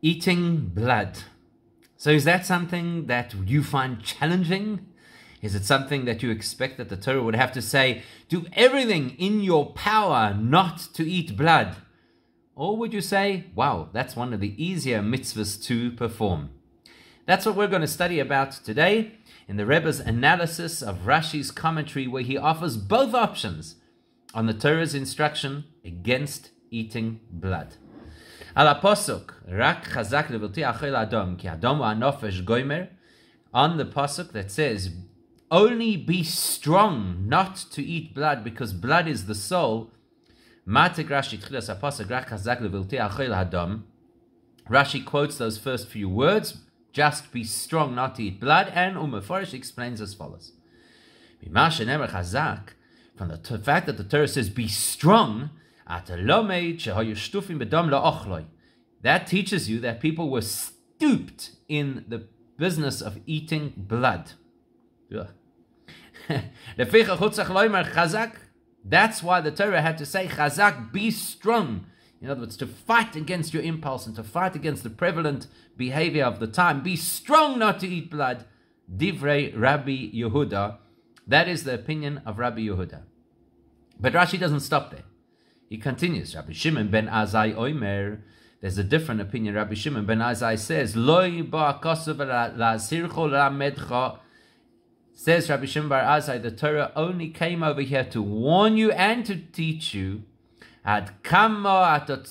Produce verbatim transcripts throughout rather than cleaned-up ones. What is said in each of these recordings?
Eating blood. So is that something that you find challenging? Is it something that you expect that the Torah would have to say, do everything in your power not to eat blood? Or would you say, wow, that's one of the easier mitzvahs to perform? That's what we're going to study about today in the Rebbe's analysis of Rashi's commentary, where he offers both options on the Torah's instruction against eating blood. Al pasuk rak chazak levilti achel adam ki adam anofesh goimer, on the pasuk that says, only be strong not to eat blood because blood is the soul. Matik Rashi tchilas pasuk rak chazak levilti achel adam. Rashi quotes those first few words, just be strong not to eat blood, and Umeforish explains as follows. From the t- fact that the Torah says be strong, that teaches you that people were stooped in the business of eating blood. That's why the Torah had to say chazak, be strong. In other words, to fight against your impulse and to fight against the prevalent behavior of the time. Be strong not to eat blood. Divrei Rabbi Yehuda. That is the opinion of Rabbi Yehuda. But Rashi doesn't stop there. He continues. Rabbi Shimon ben Azai Oimer. There's a different opinion. Rabbi Shimon ben Azai says, Loi ba'akosu v'la'sircho la'medcha. Says Rabbi Shimon bar Azai, the Torah only came over here to warn you and to teach you how much a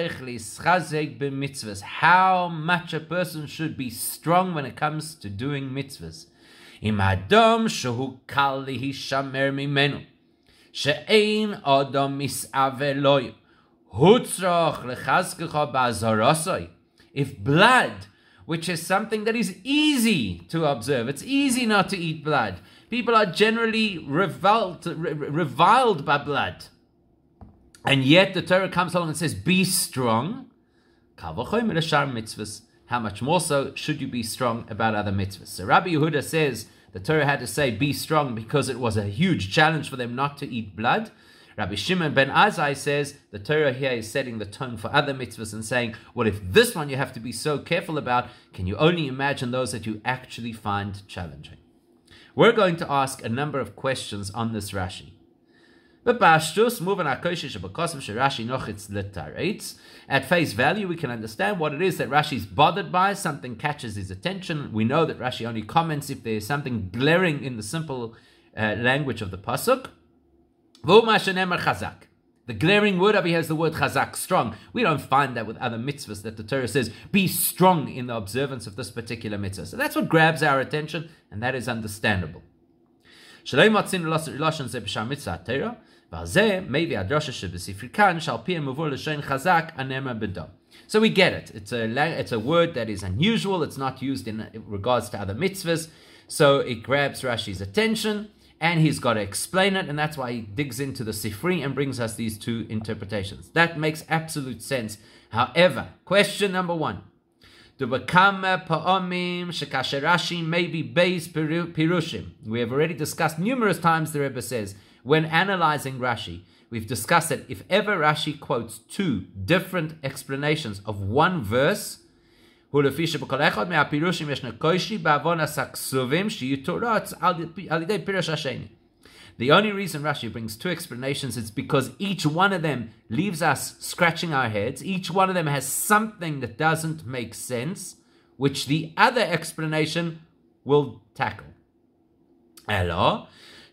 person should be strong when it comes to doing mitzvahs. Im adam shehu kal lihishamer mimenu, she'ein adam mis'ave loy, hutzrach lechazkecha ba'azarasai. If blood, which is something that is easy to observe, it's easy not to eat blood. People are generally reviled, reviled by blood. And yet the Torah comes along and says, be strong. How much more so should you be strong about other mitzvahs? So Rabbi Yehuda says the Torah had to say, be strong, because it was a huge challenge for them not to eat blood. Rabbi Shimon ben Azai says the Torah here is setting the tone for other mitzvahs and saying, well, if this one you have to be so careful about, can you only imagine those that you actually find challenging? We're going to ask a number of questions on this Rashi. At face value, we can understand what it is that Rashi is bothered by. Something catches his attention. We know that Rashi only comments if there is something glaring in the simple uh, language of the pasuk. The glaring word over here is the word chazak, strong. We don't find that with other mitzvahs, that the Torah says, be strong in the observance of this particular mitzvah. So that's what grabs our attention, and that is understandable. So we get it. It's a, it's a word that is unusual. It's not used in regards to other mitzvahs. So it grabs Rashi's attention, and he's got to explain it, and that's why he digs into the Sifri and brings us these two interpretations. That makes absolute sense. However, question number one. We have already discussed numerous times, the Rebbe says, when analyzing Rashi, we've discussed that if ever Rashi quotes two different explanations of one verse, the only reason Rashi brings two explanations is because each one of them leaves us scratching our heads. Each one of them has something that doesn't make sense, which the other explanation will tackle. The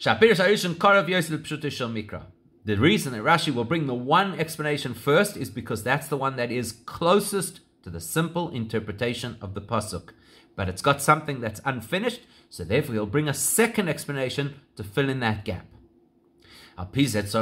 reason that Rashi will bring the one explanation first is because that's the one that is closest to the simple interpretation of the pasuk. But it's got something that's unfinished, so therefore he'll bring a second explanation to fill in that gap. Now, if that's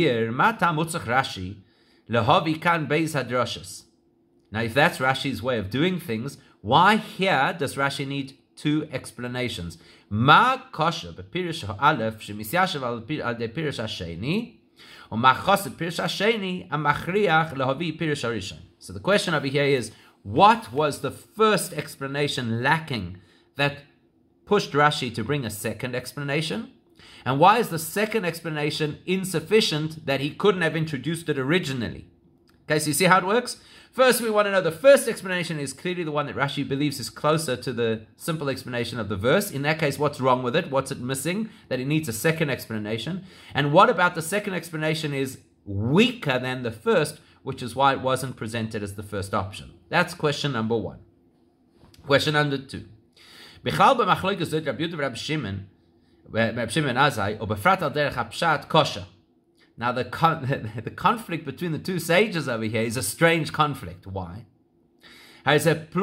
Rashi's way of doing things, why here does Rashi need two explanations? Ma kosher b'pirish ha'alef shemisyashav al pirish ha'sheni, or ma chosed pirish ha'sheni amachriach lehavi pirish harishon. So the question over here is, what was the first explanation lacking that pushed Rashi to bring a second explanation? And why is the second explanation insufficient that he couldn't have introduced it originally? Okay, so you see how it works? First, we want to know the first explanation is clearly the one that Rashi believes is closer to the simple explanation of the verse. In that case, what's wrong with it? What's it missing? That it needs a second explanation. And what about the second explanation is weaker than the first, which is why it wasn't presented as the first option? That's question number one. Question number two. Bichal b'machlokas zot Rabbi Yehuda v'Rabbi Shimon, Rabbi Shimon Azai, or befrat al derech hapshat kosher. Now, the, con- the conflict between the two sages over here is a strange conflict. Why? You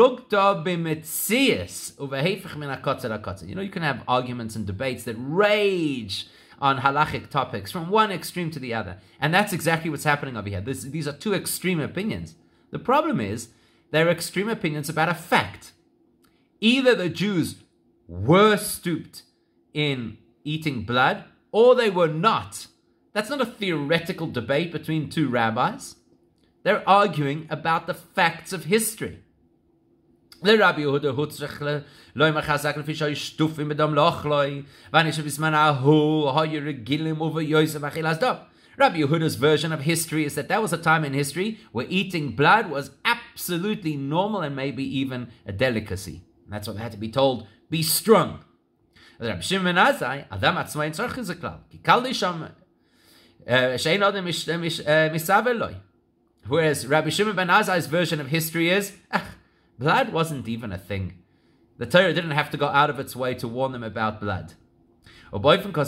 know, you can have arguments and debates that rage on halachic topics from one extreme to the other. And that's exactly what's happening over here. This, these are two extreme opinions. The problem is, they're extreme opinions about a fact. Either the Jews were stooped in eating blood, or they were not. That's not a theoretical debate between two rabbis. They're arguing about the facts of history. Rabbi Yehuda Yehuda's version of history is that that was a time in history where eating blood was absolutely normal and maybe even a delicacy. And that's what they had to be told, be strong. Rabbi Shimon Azai, Adam Atzmai Tzorch is a klal. Whereas Rabbi Shimon ben Azai's version of history is, ah, blood wasn't even a thing. The Torah didn't have to go out of its way to warn them about blood. So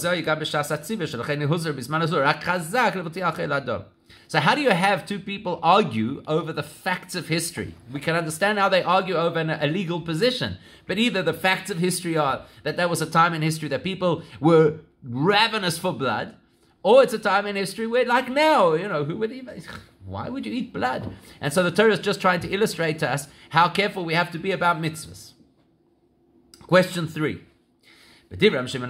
how do you have two people argue over the facts of history? We can understand how they argue over an illegal position. But either the facts of history are that there was a time in history that people were ravenous for blood, or it's a time in history where, like now, you know, who would even, why would you eat blood? And so the Torah is just trying to illustrate to us how careful we have to be about mitzvahs. Question three. The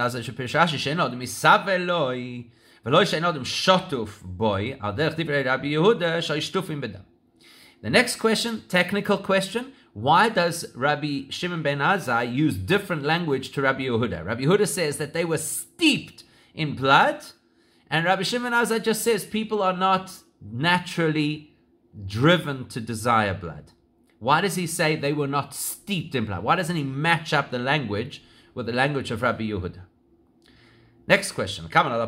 next question, technical question. Why does Rabbi Shimon ben Azai use different language to Rabbi Yehuda? Rabbi Yehuda says that they were steeped in blood, and Rabbi Shimon ben Azai just says people are not naturally driven to desire blood. Why does he say they were not steeped in blood? Why doesn't he match up the language with the language of Rabbi Yehuda? Next question.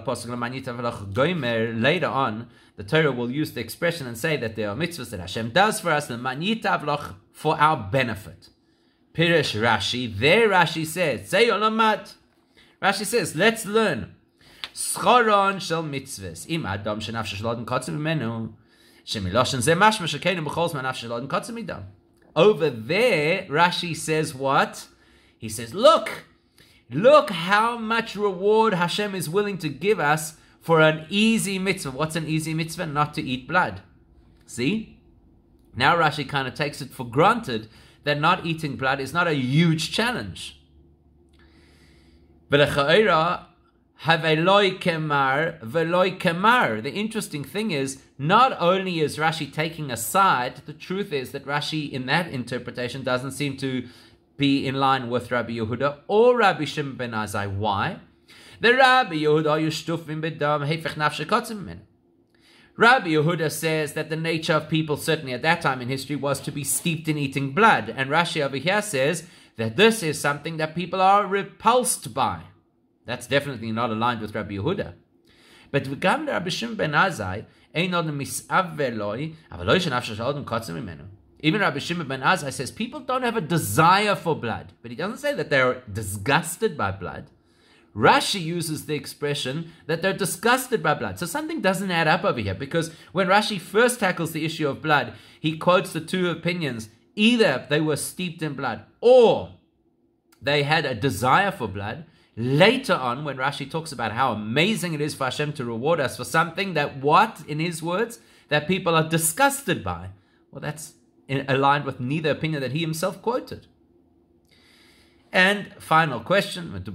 Later on, the Torah will use the expression and say that there are mitzvahs that Hashem does for us, for our benefit. Pirish Rashi, there Rashi says, Rashi says, let's learn. Schoron shel mitzvahs. Im adam shenafshe shloden kotzim menu. Shemiloshen ze mashma shekenu b'chol zman nafshe shloden kotzim idam. Over there, Rashi says what? He says, look, look how much reward Hashem is willing to give us for an easy mitzvah. What's an easy mitzvah? Not to eat blood. See? Now Rashi kind of takes it for granted that not eating blood is not a huge challenge. The interesting thing is, not only is Rashi taking a side, the truth is that Rashi in that interpretation doesn't seem to be in line with Rabbi Yehuda or Rabbi Shimon ben Azai. Why? The Rabbi Yehuda yushtufim bedam hefech nafshe kotzim min. Rabbi Yehuda says that the nature of people, certainly at that time in history, was to be steeped in eating blood. And Rashi over here says that this is something that people are repulsed by. That's definitely not aligned with Rabbi Yehuda. But v'gam Rabbi Shimon ben Azai ein odem mis'aveh loi, aval lo shenafshe shel odem kotzim mimenu. Even Rabbi Shimon ben Azai says people don't have a desire for blood, but he doesn't say that they're disgusted by blood. Rashi uses the expression that they're disgusted by blood. So something doesn't add up over here, because when Rashi first tackles the issue of blood, he quotes the two opinions. Either they were steeped in blood or they had a desire for blood. Later on, when Rashi talks about how amazing it is for Hashem to reward us for something that what, in his words, that people are disgusted by. Well, that's aligned with neither opinion that he himself quoted. And final question: we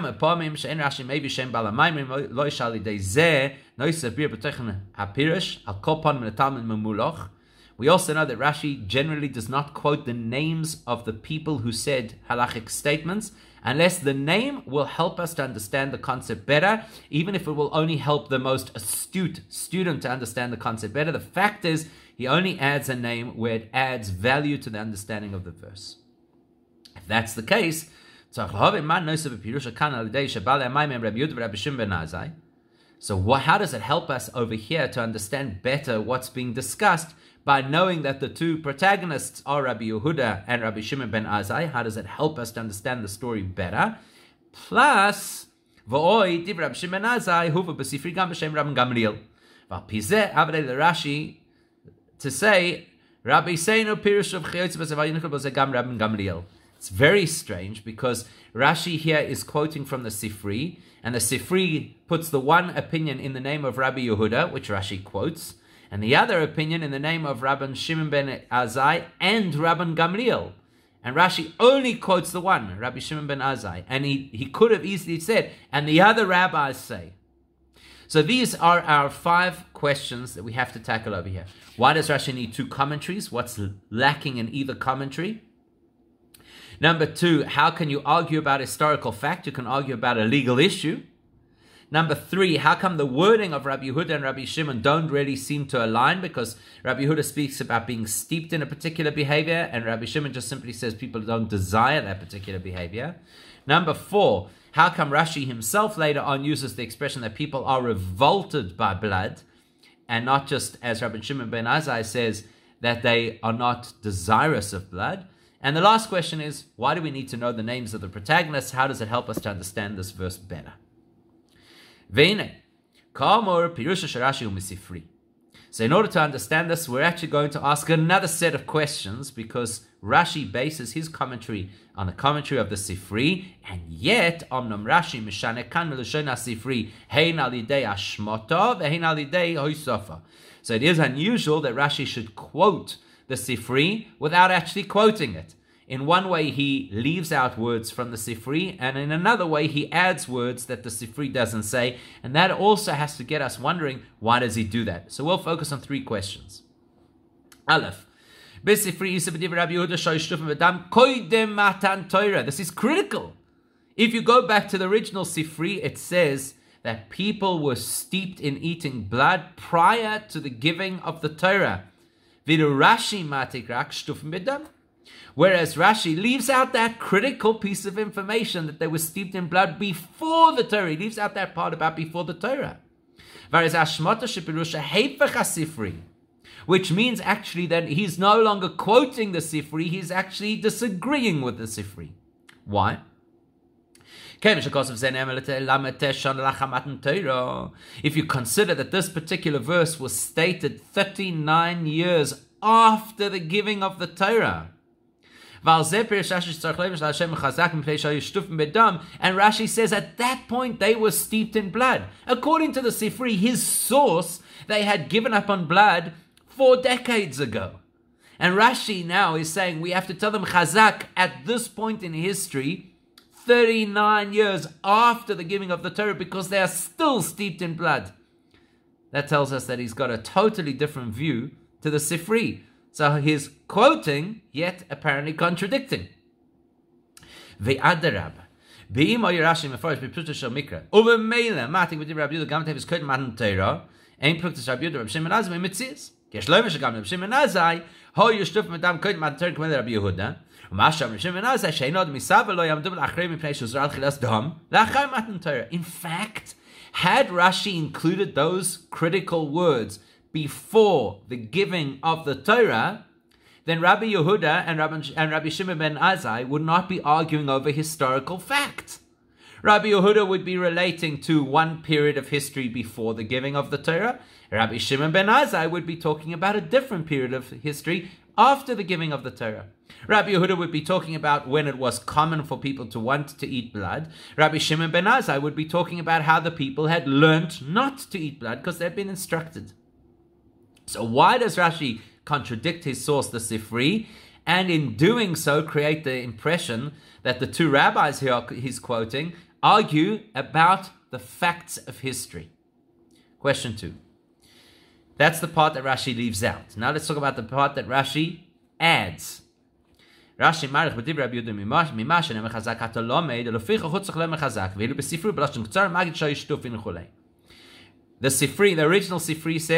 also know that Rashi generally does not quote the names of the people who said halachic statements, unless the name will help us to understand the concept better, even if it will only help the most astute student to understand the concept better. The fact is, He only adds a name where it adds value to the understanding of the verse. If that's the case, so what, how does it help us over here to understand better what's being discussed by knowing that the two protagonists are Rabbi Yehuda and Rabbi Shimon ben Azai? How does it help us to understand the story better? Plus, Rabbi Shimon ben Azai huva b'sifri gam b'shem Rabbi Gamliel. V'alpizeh avdei l'Rashi to say Rabbi Seinu pirush of Chayotz b'Zevayinchel b'Zeh gam Rabbi Gamliel. It's very strange because Rashi here is quoting from the Sifri, and the Sifri puts the one opinion in the name of Rabbi Yehuda, which Rashi quotes, and the other opinion in the name of Rabban Shimon ben Azai and Rabban Gamliel. And Rashi only quotes the one, Rabbi Shimon ben Azai. And he, he could have easily said, and the other rabbis say. So these are our five questions that we have to tackle over here. Why does Rashi need two commentaries? What's lacking in either commentary? Number two, how can you argue about historical fact? You can argue about a legal issue. Number three, how come the wording of Rabbi Yehuda and Rabbi Shimon don't really seem to align? Because Rabbi Yehuda speaks about being steeped in a particular behavior, and Rabbi Shimon just simply says people don't desire that particular behavior. Number four, how come Rashi himself later on uses the expression that people are revolted by blood, and not just, as Rabbi Shimon ben Azai says, that they are not desirous of blood? And the last question is, why do we need to know the names of the protagonists? How does it help us to understand this verse better? So in order to understand this, we're actually going to ask another set of questions, because Rashi bases his commentary on the commentary of the Sifri, and yet Omnam Rashi mishane kan melashon Sifri hein al yidei hashmata ve'hein al yidei hoisofa. So it is unusual that Rashi should quote the Sifri without actually quoting it. In one way, he leaves out words from the Sifri, and in another way, he adds words that the Sifri doesn't say, and that also has to get us wondering, why does he do that? So we'll focus on three questions. Aleph. This is critical. If you go back to the original Sifri, it says that people were steeped in eating blood prior to the giving of the Torah. Whereas Rashi leaves out that critical piece of information that they were steeped in blood before the Torah. He leaves out that part about before the Torah. Which means actually that he's no longer quoting the Sifri, he's actually disagreeing with the Sifri. Why? If you consider that this particular verse was stated thirty-nine years after the giving of the Torah, and Rashi says at that point they were steeped in blood. According to the Sifri, his source, they had given up on blood four decades ago. And Rashi now is saying we have to tell them chazak at this point in history, thirty-nine years after the giving of the Torah, because they are still steeped in blood. That tells us that he's got a totally different view to the Sifri. So he's quoting, yet apparently contradicting. Ve'adarab. Be'im o Rashi meforish b'pruta shel mikra. Uve'meila matik v'dim Rabbi Yehuda gam tevis kodim matan Torah. Ein pruktas Rabbi Yehuda Rabbi Shimon Azai me'mitzias. Kesh lo yimeshagam Rabbi Shimon Azai ho yishtuf medam kodim matan Torah k'mei Rabbi Yehuda. U'mashav Rabbi Shimon Azai she'inod misav v'lo yamdu v'lachrei mipnei shuzral chilas dam la'achar matan Torah. In fact, had Rashi included those critical words before the giving of the Torah, then Rabbi Yehuda and Rabbi, and Rabbi Shimon ben Azai would not be arguing over historical fact. Rabbi Yehuda would be relating to one period of history before the giving of the Torah. Rabbi Shimon ben Azai would be talking about a different period of history after the giving of the Torah. Rabbi Yehuda would be talking about when it was common for people to want to eat blood. Rabbi Shimon ben Azai would be talking about how the people had learnt not to eat blood because they'd been instructed. So why does Rashi contradict his source, the Sifri, and in doing so create the impression that the two rabbis here he's quoting argue about the facts of history? Question two. That's the part that Rashi leaves out. Now let's talk about the part that Rashi adds. Rashi marich b'divrei Rabbi Yehuda mimash shenem mechazak hato lomed leficha chutzach lo mechazak v'elu b'sifri b'lashon k'tzar magid shayishtuf in chulei. The Sifri, the original Sifri says,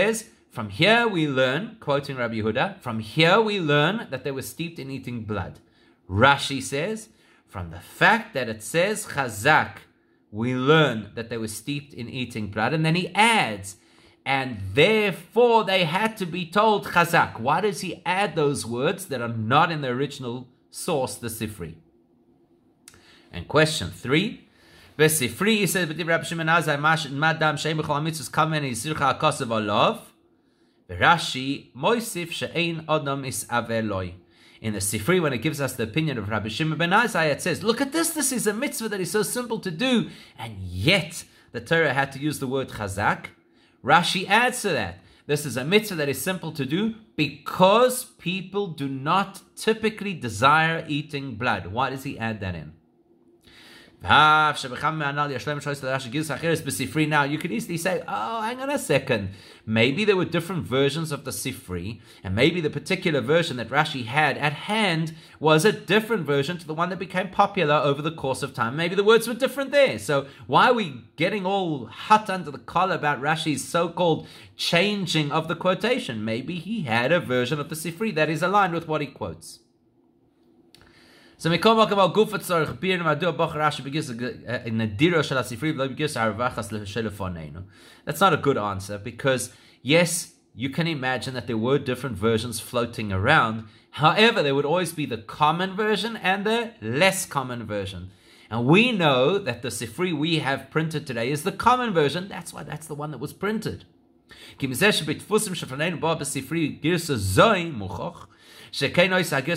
from here we learn, quoting Rabbi Yehuda, from here we learn that they were steeped in eating blood. Rashi says, from the fact that it says chazak, we learn that they were steeped in eating blood. And then he adds, and therefore they had to be told chazak. Why does he add those words that are not in the original source, the Sifri? And question three, the Sifri, he says, Rabbi Shimon Azai, madam sheim b'chol mitzvos kamen yisircha akasav olav. Rashi, moisif she'ein adam is'aveh loy. In the Sifri, when it gives us the opinion of Rabbi Shimon ben Azai, it says, look at this, this is a mitzvah that is so simple to do, and yet the Torah had to use the word chazak. Rashi adds to that, this is a mitzvah that is simple to do because people do not typically desire eating blood. Why does he add that in? Now, you can easily say, oh, hang on a second. Maybe there were different versions of the Sifri, and maybe the particular version that Rashi had at hand was a different version to the one that became popular over the course of time. Maybe the words were different there. So why are we getting all hot under the collar about Rashi's so-called changing of the quotation? Maybe he had a version of the Sifri that is aligned with what he quotes. So that's not a good answer because, yes, you can imagine that there were different versions floating around. However, there would always be the common version and the less common version. And we know that the Sifri we have printed today is the common version. That's why that's the one that was printed. The fact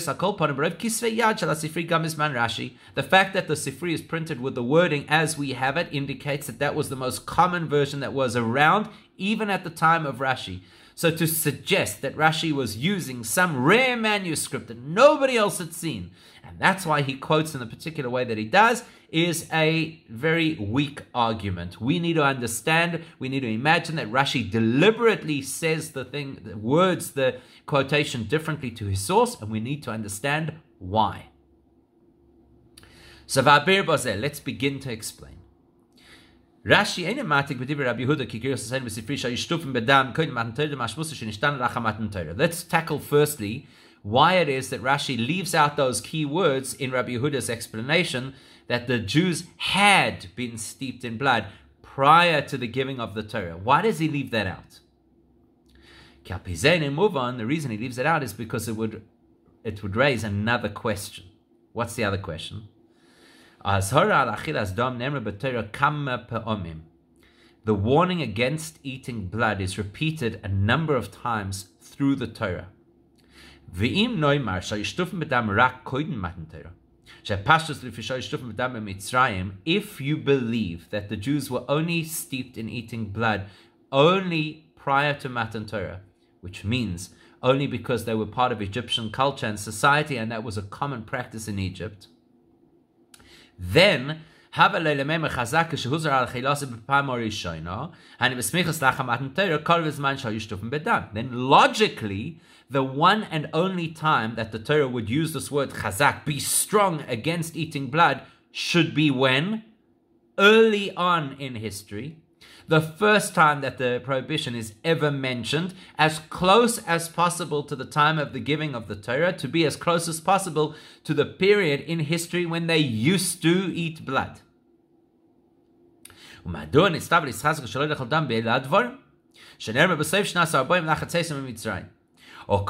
that the Sifri is printed with the wording as we have it indicates that that was the most common version that was around, even at the time of Rashi. So to suggest that Rashi was using some rare manuscript that nobody else had seen, and that's why he quotes in the particular way that he does, is a very weak argument. We need to understand, we need to imagine that Rashi deliberately says the thing, the words, the quotation differently to his source, and we need to understand why. So let's begin to explain. Rashi ain't matik b'divrei Rabbi Yehuda ki kiros hasayin b'sifri shayishtufim bedam kodim matan Torah mashmusa shenishtan lacha matan Torah. Let's tackle firstly why it is that Rashi leaves out those key words in Rabbi Yehuda's explanation that the Jews had been steeped in blood prior to the giving of the Torah. Why does he leave that out? And move on. The reason he leaves it out is because it would it would raise another question. What's the other question? The warning against eating blood is repeated a number of times through the Torah. If you believe that the Jews were only steeped in eating blood only prior to Matan Torah, which means only because they were part of Egyptian culture and society, and that was a common practice in Egypt, then then logically, the one and only time that the Torah would use this word chazak, be strong against eating blood, should be when? Early on in history. The first time that the prohibition is ever mentioned, as close as possible to the time of the giving of the Torah, to be as close as possible to the period in history when they used to eat blood. So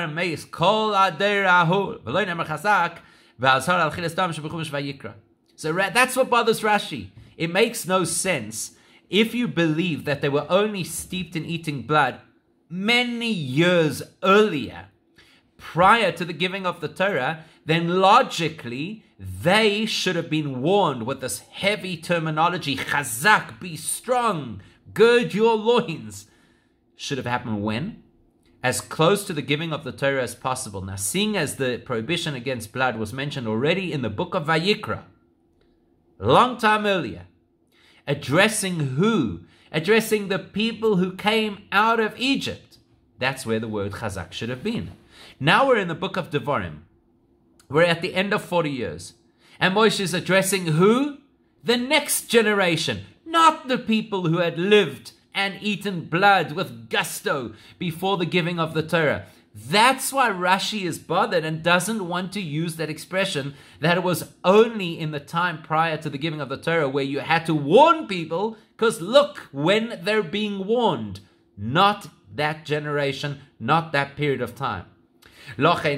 that's what bothers Rashi. It makes no sense. If you believe that they were only steeped in eating blood many years earlier, prior to the giving of the Torah, then logically they should have been warned with this heavy terminology, chazak, be strong, gird your loins. Should have happened when? As close to the giving of the Torah as possible. Now, seeing as the prohibition against blood was mentioned already in the book of Vayikra, a long time earlier, addressing who? Addressing the people who came out of Egypt. That's where the word chazak should have been. Now we're in the book of Devarim. We're at the end of forty years. And Moshe is addressing who? The next generation. Not the people who had lived and eaten blood with gusto before the giving of the Torah. That's why Rashi is bothered and doesn't want to use that expression that it was only in the time prior to the giving of the Torah where you had to warn people, because look, when they're being warned, not that generation, not that period of time. That's why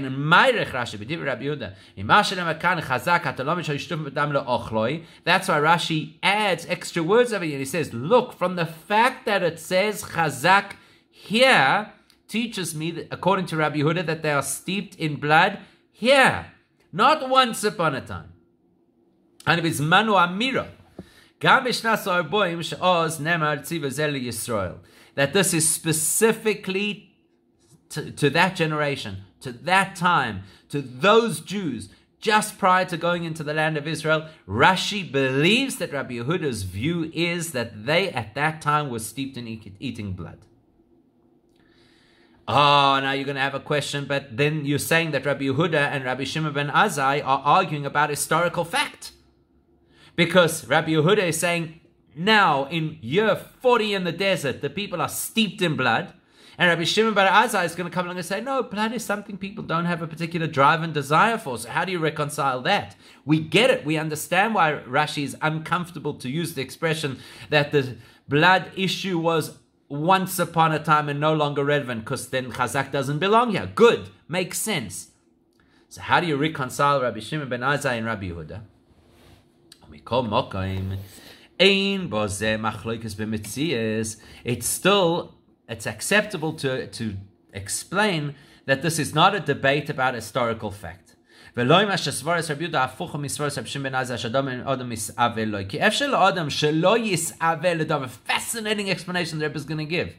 Rashi adds extra words over here. He says, look, from the fact that it says chazak here, teaches me, that, according to Rabbi Yehuda, that they are steeped in blood here, not once upon a time. And it's manu amira. That this is specifically to, to that generation, to that time, to those Jews, just prior to going into the land of Israel. Rashi believes that Rabbi Yehuda's view is that they at that time were steeped in eating blood. Oh, now you're going to have a question, but then you're saying that Rabbi Yehuda and Rabbi Shimon ben Azai are arguing about historical fact. Because Rabbi Yehuda is saying, now in year forty in the desert, the people are steeped in blood. And Rabbi Shimon ben Azai is going to come along and say, no, blood is something people don't have a particular drive and desire for. So how do you reconcile that? We get it. We understand why Rashi is uncomfortable to use the expression that the blood issue was once upon a time and no longer relevant, because then chazak doesn't belong here. Good. Makes sense. So how do you reconcile Rabbi Shimon ben Azai and Rabbi Yehuda? We call Mokaim. Ein bozeh machloikes b'mitzias. It's still, it's acceptable to, to explain that this is not a debate about historical fact. Fascinating explanation the Rebbe is going to give.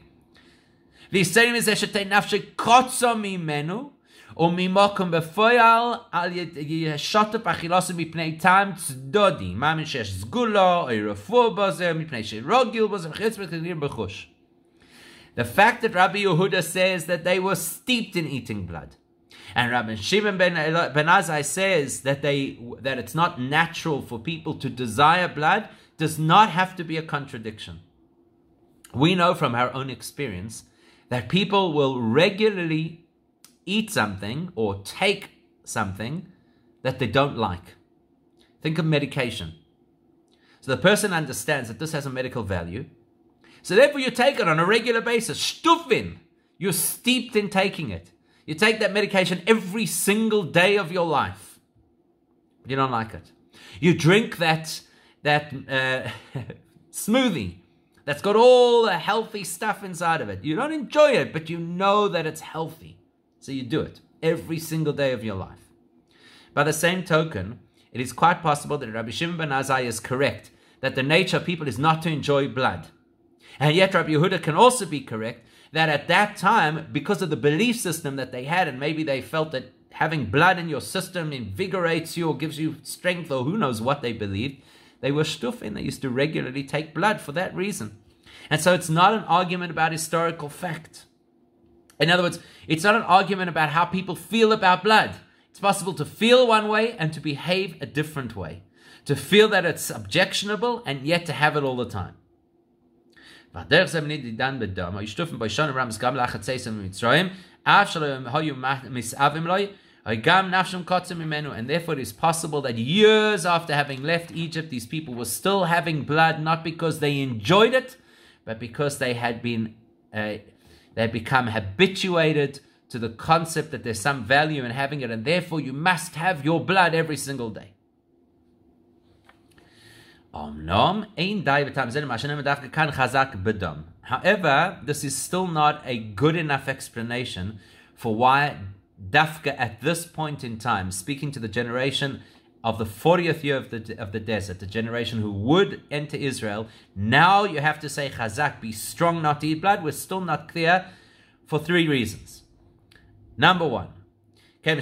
וממוקם בפועל על ישוטף אכילוסו מפני טעם צדודי, מאמין שיש סגולו, או רפוא בזה, מפני שרוגיל בזה, וחץ ותגדיר בחוש. The fact that Rabbi Yehuda says that they were steeped in eating blood, and Rabbi Shimon ben, ben Azai says that they that it's not natural for people to desire blood, does not have to be a contradiction. We know from our own experience that people will regularly eat something or take something that they don't like. Think of medication. So the person understands that this has a medical value. So therefore you take it on a regular basis. Stufin. You're steeped in taking it. You take that medication every single day of your life. But you don't like it. You drink that, that uh, smoothie that's got all the healthy stuff inside of it. You don't enjoy it, but you know that it's healthy. So you do it every single day of your life. By the same token, it is quite possible that Rabbi Shimon ben Azai is correct, that the nature of people is not to enjoy blood. And yet Rabbi Yehuda can also be correct that at that time, because of the belief system that they had, and maybe they felt that having blood in your system invigorates you or gives you strength, or who knows what they believed, they were shtufin. They used to regularly take blood for that reason. And so it's not an argument about historical fact. In other words, it's not an argument about how people feel about blood. It's possible to feel one way and to behave a different way. To feel that it's objectionable and yet to have it all the time. And therefore it is possible that years after having left Egypt, these people were still having blood, not because they enjoyed it, but because they had been... Uh, They become habituated to the concept that there's some value in having it, and therefore you must have your blood every single day. However, this is still not a good enough explanation for why Dafka at this point in time, speaking to the generation of the fortieth year of the of the desert, the generation who would enter Israel, now you have to say chazak, be strong not to eat blood. We're still not clear for three reasons. Number one, because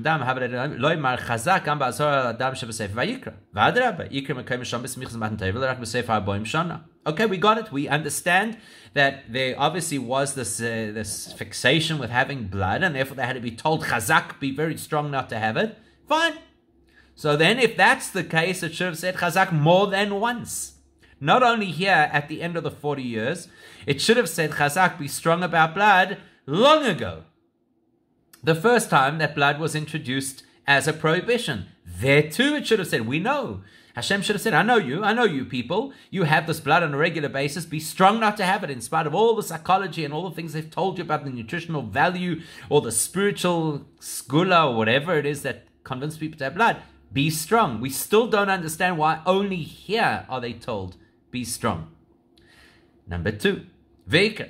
okay, we got it. We understand that there obviously was this uh, this fixation with having blood, and therefore they had to be told chazak, be very strong not to have it. Fine. So then, if that's the case, it should have said chazak more than once. Not only here at the end of the forty years, it should have said, Chazak, be strong about blood, long ago. The first time that blood was introduced as a prohibition. There too it should have said, we know. Hashem should have said, I know you, I know you people. You have this blood on a regular basis. Be strong not to have it in spite of all the psychology and all the things they've told you about the nutritional value or the spiritual skula or whatever it is that convince people to have blood. Be strong. We still don't understand why only here are they told, be strong. Number two, Veker.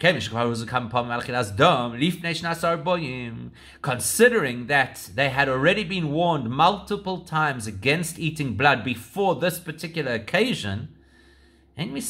Considering that they had already been warned multiple times against eating blood before this particular occasion, how can you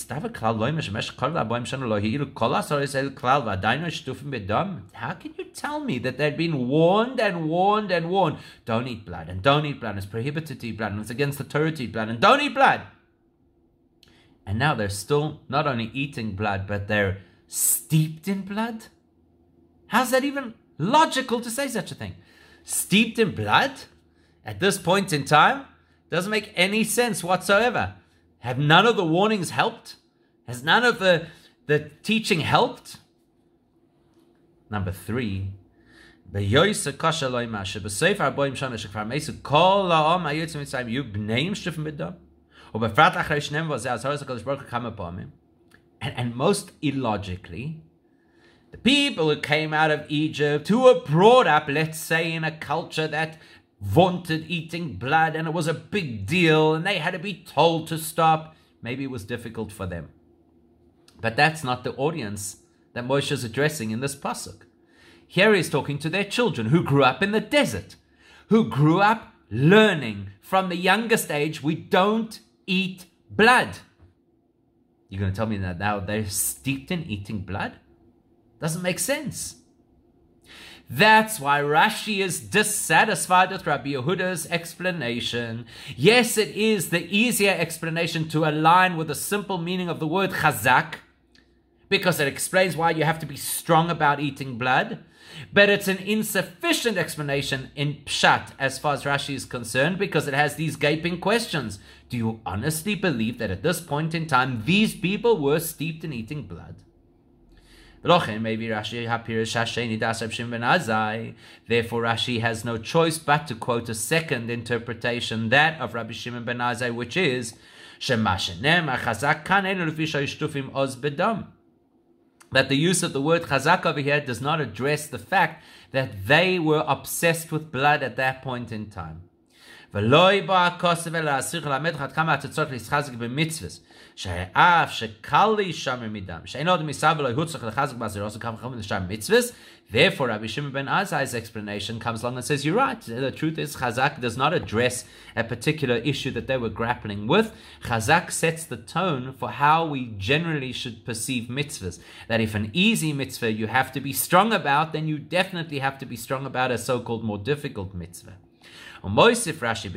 tell me that they'd been warned and warned and warned? Don't eat blood, and don't eat blood, it's prohibited to eat blood, and it's against the Torah to eat blood, and don't eat blood. And now they're still not only eating blood, but they're steeped in blood? How's that even logical to say such a thing? Steeped in blood? At this point in time? Doesn't make any sense whatsoever. Have none of the warnings helped? Has none of the, the teaching helped? Number three, you And, and most illogically, the people who came out of Egypt, who were brought up, let's say, in a culture that vaunted eating blood, and it was a big deal, and they had to be told to stop. Maybe it was difficult for them. But that's not the audience that Moshe is addressing in this pasuk. Here he's talking to their children who grew up in the desert, who grew up learning from the youngest age, we don't eat blood. You're going to tell me that now they're steeped in eating blood? Doesn't make sense. That's why Rashi is dissatisfied with Rabbi Yehuda's explanation. Yes, it is the easier explanation to align with the simple meaning of the word chazak, because it explains why you have to be strong about eating blood. But it's an insufficient explanation in Pshat as far as Rashi is concerned, because it has these gaping questions. Do you honestly believe that at this point in time, these people were steeped in eating blood? Maybe Rashi Therefore, Rashi has no choice but to quote a second interpretation, that of Rabbi Shimon ben Azai, which is that the use of the word chazak over here does not address the fact that they were obsessed with blood at that point in time. Therefore, Rabbi Shimon ben Azai's explanation comes along and says, you're right. The truth is, Chazak does not address a particular issue that they were grappling with. Chazak sets the tone for how we generally should perceive mitzvahs. That if an easy mitzvah you have to be strong about, then you definitely have to be strong about a so-called more difficult mitzvah. And Rashi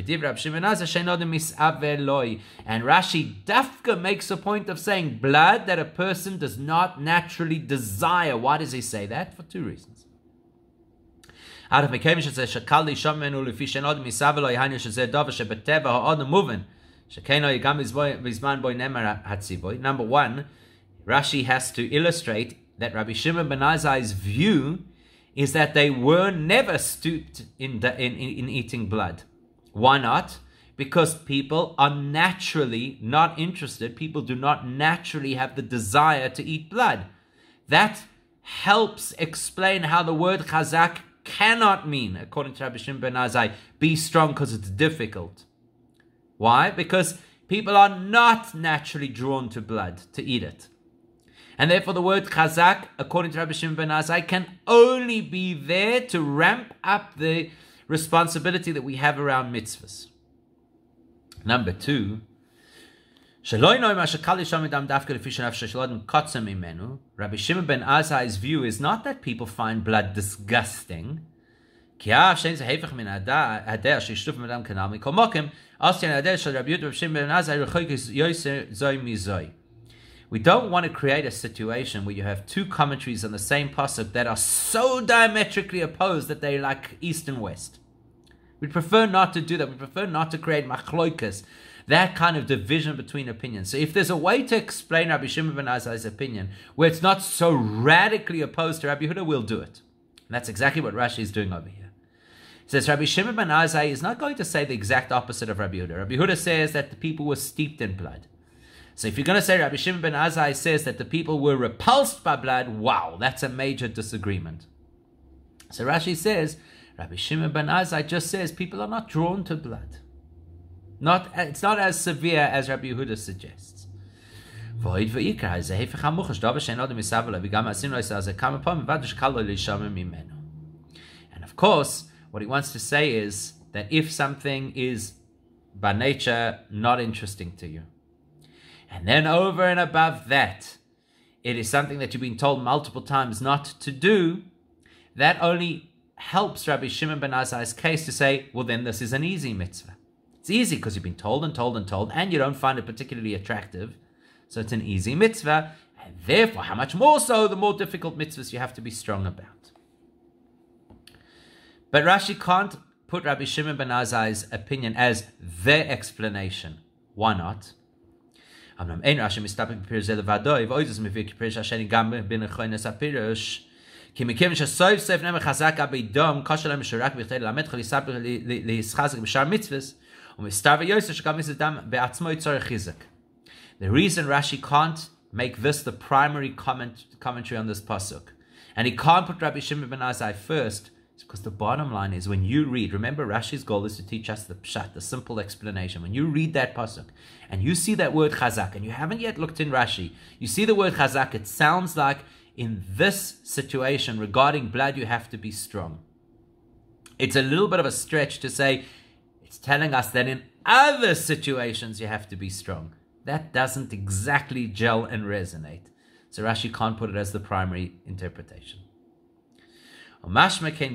dafka makes a point of saying blood that a person does not naturally desire. Why does he say that? For two reasons. Out of Mekemish it says Shakali Shamenu Lefi Shenod Misavelo Yahainu Shezeh Dava Shebeteva Ha'odam Muven Shekeno Yigam Bizman Boy Nemar Hatziboy. Number one, Rashi has to illustrate that Rabbi Shimon ben Azai's view is that they were never stooped in, the, in, in, in eating blood. Why not? Because people are naturally not interested. People do not naturally have the desire to eat blood. That helps explain how the word chazak cannot mean, according to Rabbi Shimon ben Azai, be strong because it's difficult. Why? Because people are not naturally drawn to blood to eat it. And therefore the word chazak, according to Rabbi Shimon ben Azai, can only be there to ramp up the responsibility that we have around mitzvahs. Number two, Rabbi Shimon ben Azai's view is not that people find blood disgusting. We don't want to create a situation where you have two commentaries on the same pasuk that are so diametrically opposed that they're like east and west. We prefer not to do that. We prefer not to create machloikas that kind of division between opinions. So if there's a way to explain Rabbi Shimon ben Azai's opinion where it's not so radically opposed to Rabbi Yehuda, we'll do it. And that's exactly what Rashi is doing over here. It says Rabbi Shimon ben Azai is not going to say the exact opposite of Rabbi Yehuda. Rabbi Yehuda says that the people were steeped in blood. So if you're going to say Rabbi Shimon ben Azai says that the people were repulsed by blood, wow, that's a major disagreement. So Rashi says, Rabbi Shimon ben Azai just says people are not drawn to blood. Not, it's not as severe as Rabbi Yehuda suggests. And of course, what he wants to say is that if something is by nature not interesting to you, and then over and above that, it is something that you've been told multiple times not to do, that only helps Rabbi Shimon ben Azai's case to say, well, then this is an easy mitzvah. It's easy because you've been told and told and told, and you don't find it particularly attractive. So it's an easy mitzvah, and therefore, how much more so, the more difficult mitzvahs you have to be strong about. But Rashi can't put Rabbi Shimon ben Azai's opinion as their explanation. Why not? Because the reason Rashi can't make this the primary comment, commentary on this pasuk, and he can't put Rabbi Shimon ben Azai first, is because the bottom line is when you read, remember Rashi's goal is to teach us the pshat, the simple explanation. When you read that pasuk, and you see that word chazak, and you haven't yet looked in Rashi, you see the word chazak, it sounds like in this situation regarding blood you have to be strong. It's a little bit of a stretch to say, it's telling us that in other situations you have to be strong. That doesn't exactly gel and resonate. So Rashi can't put it as the primary interpretation. Now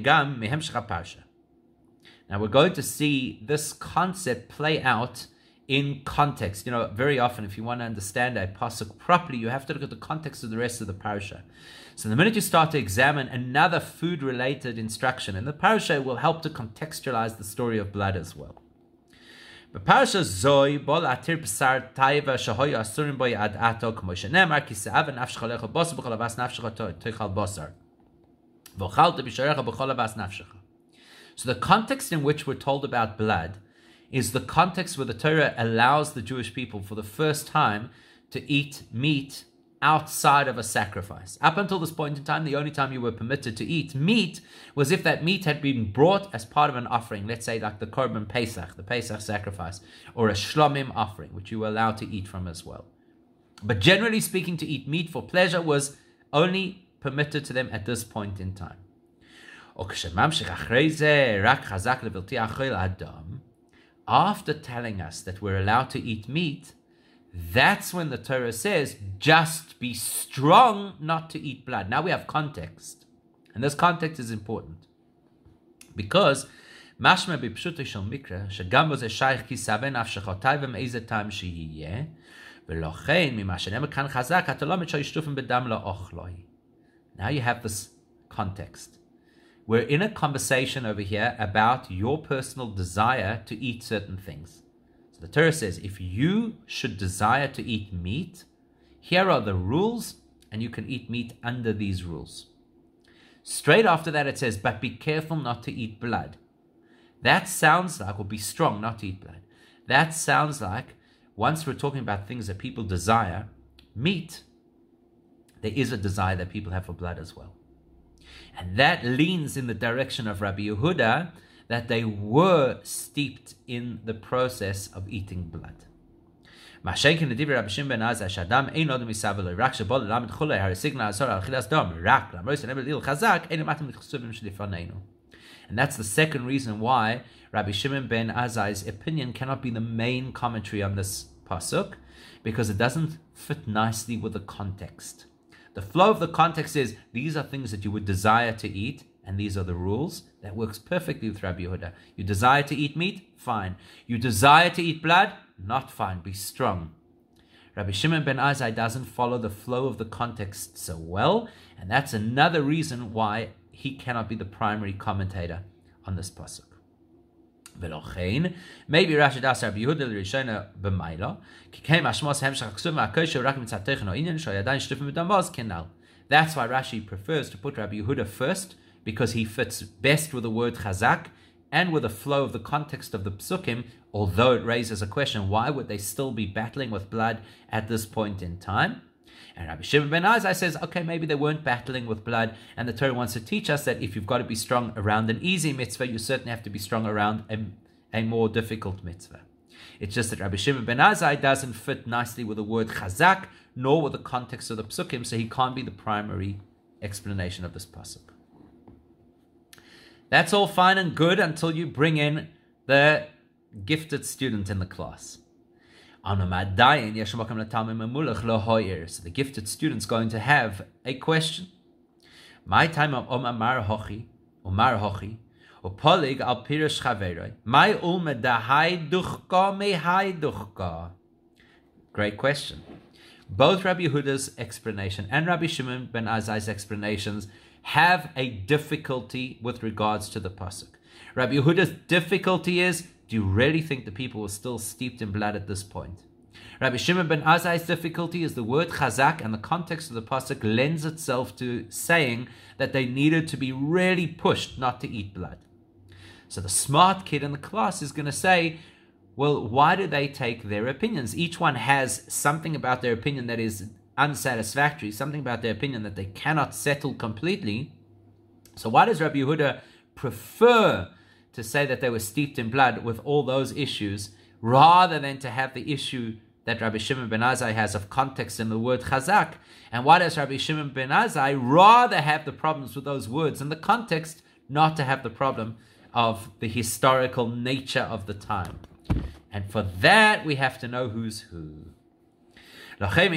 we're going to see this concept play out in context. You know, very often if you want to understand a pasuk properly, you have to look at the context of the rest of the parasha. So the minute you start to examine another food-related instruction in the parasha, it will help to contextualize the story of blood as well. But parasha zoi bol atir b'sar taiva shahoy asurim boy ad ato k'mo shenemar ki se'av nafshcha lecha bosar b'chol avas nafshcha toichal bosar v'ochalta b'sharecha b'chol avas nafshcha. So the context in which we're told about blood is the context where the Torah allows the Jewish people for the first time to eat meat outside of a sacrifice. Up until this point in time, the only time you were permitted to eat meat was if that meat had been brought as part of an offering, let's say like the Korban Pesach, the Pesach sacrifice, or a Shlomim offering, which you were allowed to eat from as well. But generally speaking, to eat meat for pleasure was only permitted to them at this point in time. After telling us that we're allowed to eat meat, that's when the Torah says, just be strong not to eat blood. Now we have context. And this context is important. Because, mashma b'pshuto shel mikra, shegam bo ze shaykh ki saveh nafshecha tayvem eize tam sheyeh, v'lochein mima shenemer kan chazak, ato lo mitzvah yishtufim b'dam la'ochloi. Now you have this context. We're in a conversation over here about your personal desire to eat certain things. So the Torah says, if you should desire to eat meat, here are the rules, and you can eat meat under these rules. Straight after that it says, but be careful not to eat blood. That sounds like, or be strong not to eat blood. That sounds like, once we're talking about things that people desire, meat, there is a desire that people have for blood as well. And that leans in the direction of Rabbi Yehuda, that they were steeped in the process of eating blood. And that's the second reason why Rabbi Shimon ben Azai's opinion cannot be the main commentary on this pasuk, because it doesn't fit nicely with the context. The flow of the context is, these are things that you would desire to eat, and these are the rules. That works perfectly with Rabbi Yehuda. You desire to eat meat? Fine. You desire to eat blood? Not fine. Be strong. Rabbi Shimon ben Azai doesn't follow the flow of the context so well, and that's another reason why he cannot be the primary commentator on this pasuk. Maybe Rashi das Rabbi Yehuda l'Rishona b'mayla, ki came Ashmos hemshach ksuv ma'akosha rak mitzat techno inyan shoyadayin shtifim b'damaz kenal. That's why Rashi prefers to put Rabbi Yehuda first, because he fits best with the word chazak and with the flow of the context of the psukim, although it raises a question, why would they still be battling with blood at this point in time? And Rabbi Shimon ben Azai says, okay, maybe they weren't battling with blood, and the Torah wants to teach us that if you've got to be strong around an easy mitzvah, you certainly have to be strong around a, a more difficult mitzvah. It's just that Rabbi Shimon ben Azai doesn't fit nicely with the word chazak, nor with the context of the psukim, so he can't be the primary explanation of this pasuk. That's all fine and good until you bring in the gifted student in the class. So the gifted student's going to have a question. My time of Omar Hochi, Omar Hochi, Upolig al Pirish Chaveroi, my ulma dahai duchka mehai duchka. Great question. Both Rabbi Yehuda's explanation and Rabbi Shimon ben Azai's explanations have a difficulty with regards to the pasuk. Rabbi Yehuda's difficulty is, do you really think the people were still steeped in blood at this point? Rabbi Shimon ben Azai's difficulty is the word chazak, and the context of the pasuk lends itself to saying that they needed to be really pushed not to eat blood. So the smart kid in the class is going to say, well, why do they take their opinions? Each one has something about their opinion that is unsatisfactory, something about their opinion that they cannot settle completely. So why does Rabbi Yehuda prefer to say that they were steeped in blood with all those issues, rather than to have the issue that Rabbi Shimon ben Azai has of context in the word chazak? And why does Rabbi Shimon ben Azai rather have the problems with those words in the context, not to have the problem of the historical nature of the time? And for that, we have to know who's who. That's why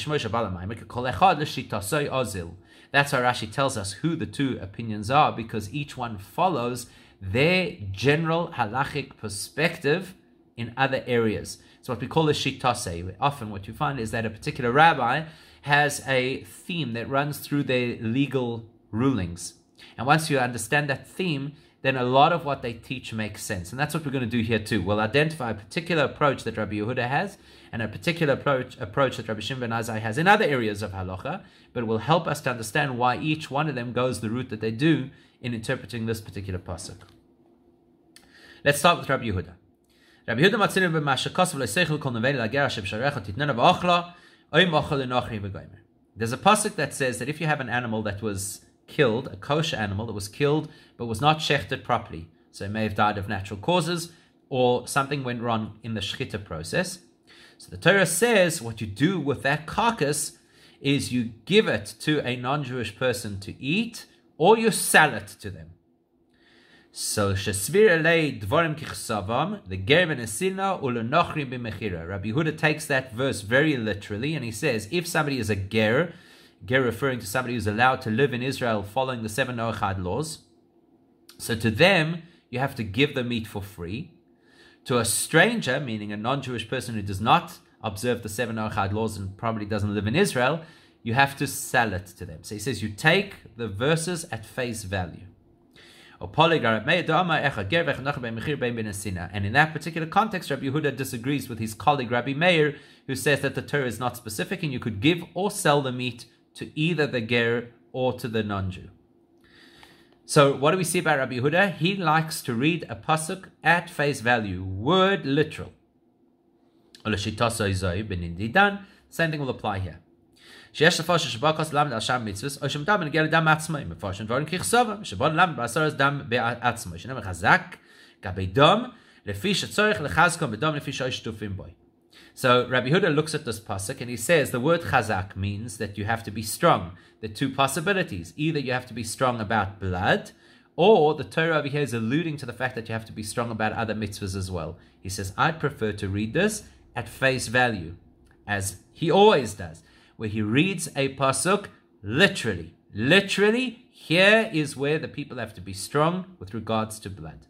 Rashi tells us who the two opinions are, because each one follows their general halachic perspective in other areas. It's what we call a shitase. Often what you find is that a particular rabbi has a theme that runs through their legal rulings. And once you understand that theme, then a lot of what they teach makes sense. And that's what we're going to do here too. We'll identify a particular approach that Rabbi Yehuda has, and a particular approach, approach that Rabbi Shimon ben Azai has in other areas of halacha, but it will help us to understand why each one of them goes the route that they do in interpreting this particular pasuk. Let's start with Rabbi Yehuda. Rabbi Yehuda matzinu b'mashakos v'leiseichel kol nevei l'agera sheb'sharecha titnena v'achla oy mochel l'nochri v'goymer. There's a pasuk that says that if you have an animal that was killed, a kosher animal that was killed but was not shechted properly, so it may have died of natural causes, or something went wrong in the shechita process. So the Torah says what you do with that carcass is you give it to a non-Jewish person to eat, or you sell it to them. So shesvir elei dvarim kichsavam, the ger v'nesina u'lenochri b'mechira. Rabbi Yehuda takes that verse very literally, and he says if somebody is a ger, ger referring to somebody who's allowed to live in Israel following the seven Noachad laws, so to them you have to give the meat for free. To a stranger, meaning a non-Jewish person who does not observe the seven Noachad laws and probably doesn't live in Israel, you have to sell it to them. So he says you take the verses at face value. And in that particular context, Rabbi Yehuda disagrees with his colleague Rabbi Meir, who says that the Torah is not specific and you could give or sell the meat to either the ger or to the non-Jew. So what do we see about Rabbi Yehuda? He likes to read a pasuk at face value, word literal. Same thing will apply here. There's a pasuk So Rabbi Yehuda looks at this pasuk and he says the word chazak means that you have to be strong. There are two possibilities. Either you have to be strong about blood, or the Torah over here is alluding to the fact that you have to be strong about other mitzvahs as well. He says, I'd prefer to read this at face value, as he always does, where he reads a pasuk literally. Literally, here is where the people have to be strong with regards to blood.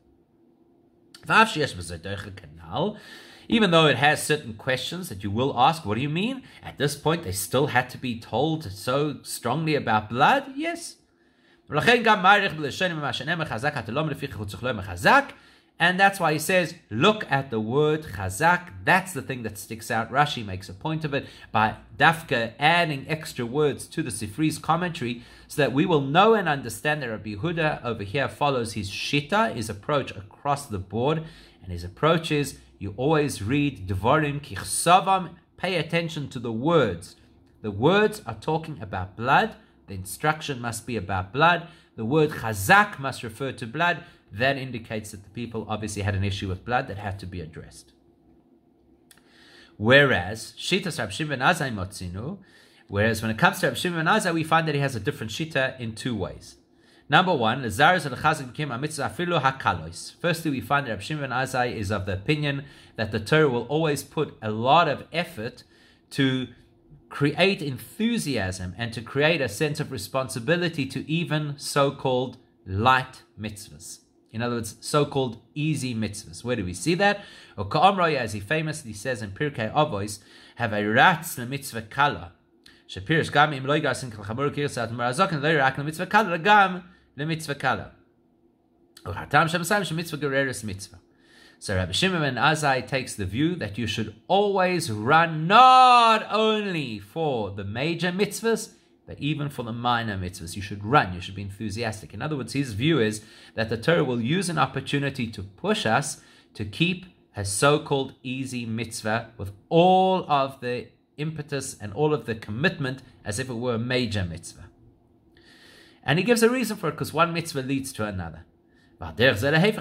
Even though it has certain questions that you will ask, what do you mean? At this point, they still had to be told so strongly about blood? Yes. And And that's why he says, look at the word chazak. That's the thing that sticks out. Rashi makes a point of it by Dafka adding extra words to the Sifri's commentary so that we will know and understand that Rabbi Yehuda over here follows his shita, his approach across the board. And his approach is, you always read Devarim kichsavam, pay attention to the words. The words are talking about blood. The instruction must be about blood. The word chazak must refer to blood. That indicates that the people obviously had an issue with blood that had to be addressed. Whereas, Shitas Rab Shimon ben Azai Motzinu, whereas when it comes to Rab Shimon ben Azai, we find that he has a different shita in two ways. Number one, firstly, we find that Rab Shimon ben Azai is of the opinion that the Torah will always put a lot of effort to create enthusiasm and to create a sense of responsibility to even so-called light mitzvahs. In other words, so-called easy mitzvahs. Where do we see that? Or Ka'amraya, as he famously says in Pirkei Avos, have a ratz mitzvah kala. Shapirish gam im loy gasin kal chamur kirsat marazok and loy rak mitzvah kala gam mitzvah kala. Or hatam shamsam shemitzvah gereres mitzvah. So Rabbi Shimon ben Azai takes the view that you should always run not only for the major mitzvahs, but even for the minor mitzvahs. You should run, you should be enthusiastic. In other words, his view is that the Torah will use an opportunity to push us to keep a so-called easy mitzvah with all of the impetus and all of the commitment as if it were a major mitzvah. And he gives a reason for it, because one mitzvah leads to another. And he says the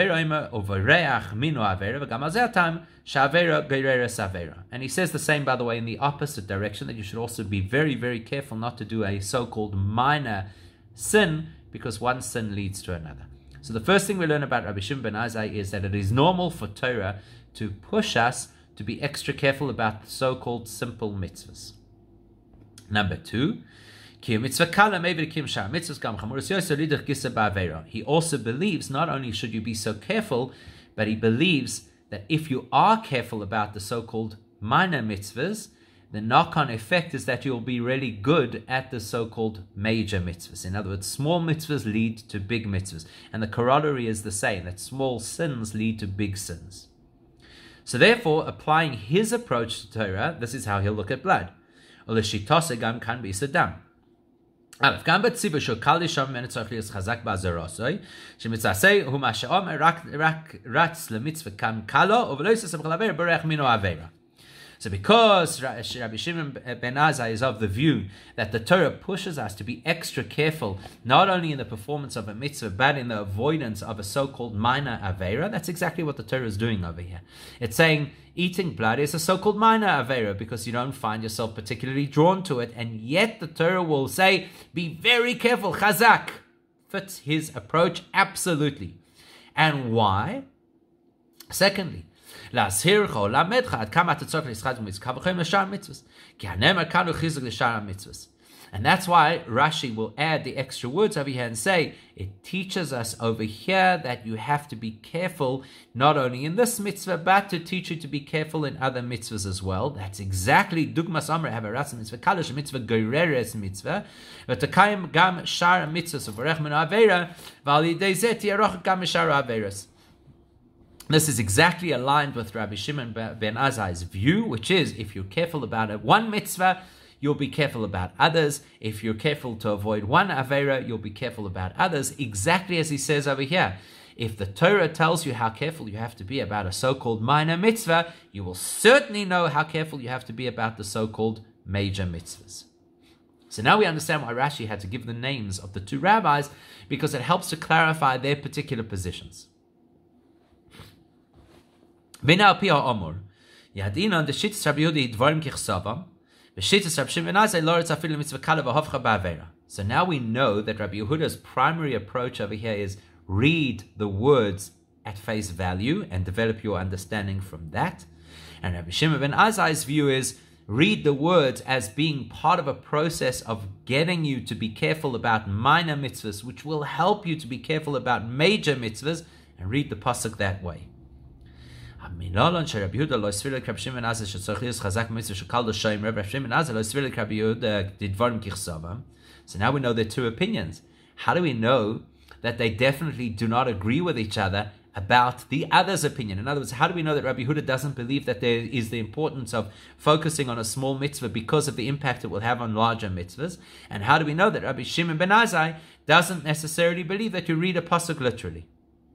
same, by the way, in the opposite direction, that you should also be very, very careful not to do a so-called minor sin, because one sin leads to another. So the first thing we learn about Rabbi Shimon ben Azai is that it is normal for Torah to push us to be extra careful about the so-called simple mitzvahs. Number two, he also believes not only should you be so careful, but he believes that if you are careful about the so-called minor mitzvahs, the knock-on effect is that you'll be really good at the so-called major mitzvahs. In other words, small mitzvahs lead to big mitzvahs. And the corollary is the same, that small sins lead to big sins. So therefore, applying his approach to Torah, this is how he'll look at blood. can be sadam. א', גם בציבור שהוא קל לישון ממנו צריך להיות חזק בעזרוסוי, שמצעשה הוא מה שאומר רק, רק רץ למצווה כאן קלו, ולא יססם חלבר ברך מינו עבירה. So because Rabbi Shimon ben Azai is of the view that the Torah pushes us to be extra careful, not only in the performance of a mitzvah, but in the avoidance of a so-called minor avera, that's exactly what the Torah is doing over here. It's saying eating blood is a so-called minor avera because you don't find yourself particularly drawn to it, and yet the Torah will say, be very careful, chazak. Fits his approach absolutely. And why? Secondly, להזהירך או למדך עד כמה אתה צריך לשחק במצווה וחיים לשאר המצווה. כי הנאמר כאן הוא חיזוק לשאר המצווה. And that's why Rashi will add the extra words over here and say, it teaches us over here that you have to be careful not only in this mitzvah, but to teach you to be careful in other mitzvahs as well. That's exactly Dugmas Amr Havaras mitzvah, Kalash mitzvah, Gereres mitzvah, Vatakayim gam shar mitzvahs of Berech Minu Avera, Vali Deizet Yaroch gam shar Averas. This is exactly aligned with Rabbi Shimon ben Azai's view, which is if you're careful about one mitzvah, you'll be careful about others. If you're careful to avoid one avera, you'll be careful about others, exactly as he says over here. If the Torah tells you how careful you have to be about a so-called minor mitzvah, you will certainly know how careful you have to be about the so-called major mitzvahs. So now we understand why Rashi had to give the names of the two rabbis, because it helps to clarify their particular positions. So now we know that Rabbi Yehuda's primary approach over here is read the words at face value and develop your understanding from that. And Rabbi Shimon ben Azai's view is read the words as being part of a process of getting you to be careful about minor mitzvahs, which will help you to be careful about major mitzvahs, and read the pasuk that way. So now we know there are two opinions. How do we know that they definitely do not agree with each other about the other's opinion. In other words, how do we know that Rabbi Yehuda doesn't believe that there is the importance of focusing on a small mitzvah because of the impact it will have on larger mitzvahs? And how do we know that Rabbi Shimon ben Azai doesn't necessarily believe that you read a pasuk literally?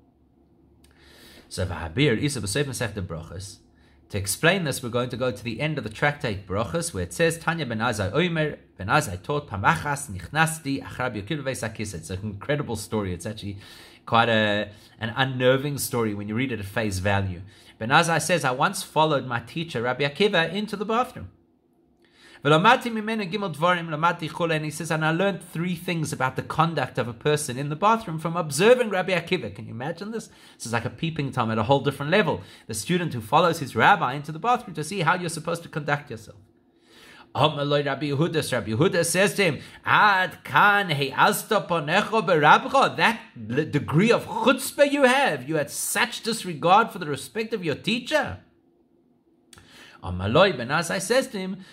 So Vahabir Isa b'Seif Masechta Brachos. To explain this, we're going to go to the end of the tractate Brachos, where it says, Tanya ben Azai Oimer, ben Azai taught, Pamachas Nichnasti Achar Yokil Veisakis. It's an incredible story. It's actually quite a an unnerving story when you read it at face value. Ben Azai says, I once followed my teacher, Rabbi Akiva, into the bathroom. And he says, and I learned three things about the conduct of a person in the bathroom from observing Rabbi Akiva. Can you imagine this? This is like a peeping Tom at a whole different level. The student who follows his rabbi into the bathroom to see how you're supposed to conduct yourself. Rabbi Yehuda, Rabbi Yehuda says to him, Ad kan he'azta ponecho berabcha, that degree of chutzpah you have, you had such disregard for the respect of your teacher. Amaloi ben Azai says to him,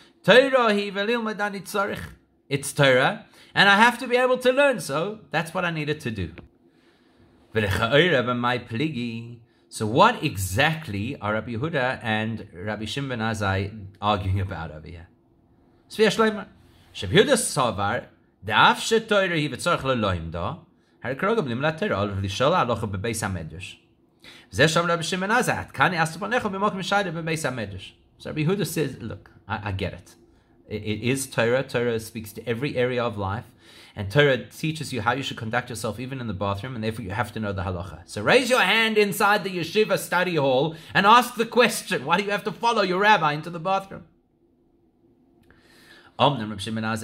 it's Torah, and I have to be able to learn, so that's what I needed to do. So what exactly are Rabbi Yehuda and Rabbi Shimon ben Azai arguing about over here? Svia Shleimer. Rabbi Yehuda Savar, da'af she'Torah hi v'tzorch le'loim da, harikroga b'lim la'Torah, al v'lishol ha'alocha b'beis ha'medrash. V'zeh sham Rabbi Shimon ben Azai, at kani astapanecho b'mokim shayda b'beis ha'medrash. So Rabbi Yehuda says, look, I, I get it. it. It is Torah. Torah speaks to every area of life. And Torah teaches you how you should conduct yourself even in the bathroom, and therefore you have to know the halacha. So raise your hand inside the yeshiva study hall and ask the question, why do you have to follow your rabbi into the bathroom? So Rabbi Shimon ben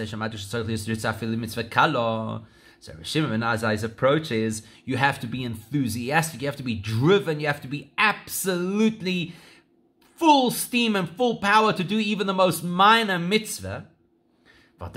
Azai's approach is, you have to be enthusiastic, you have to be driven, you have to be absolutely full steam and full power to do even the most minor mitzvah. And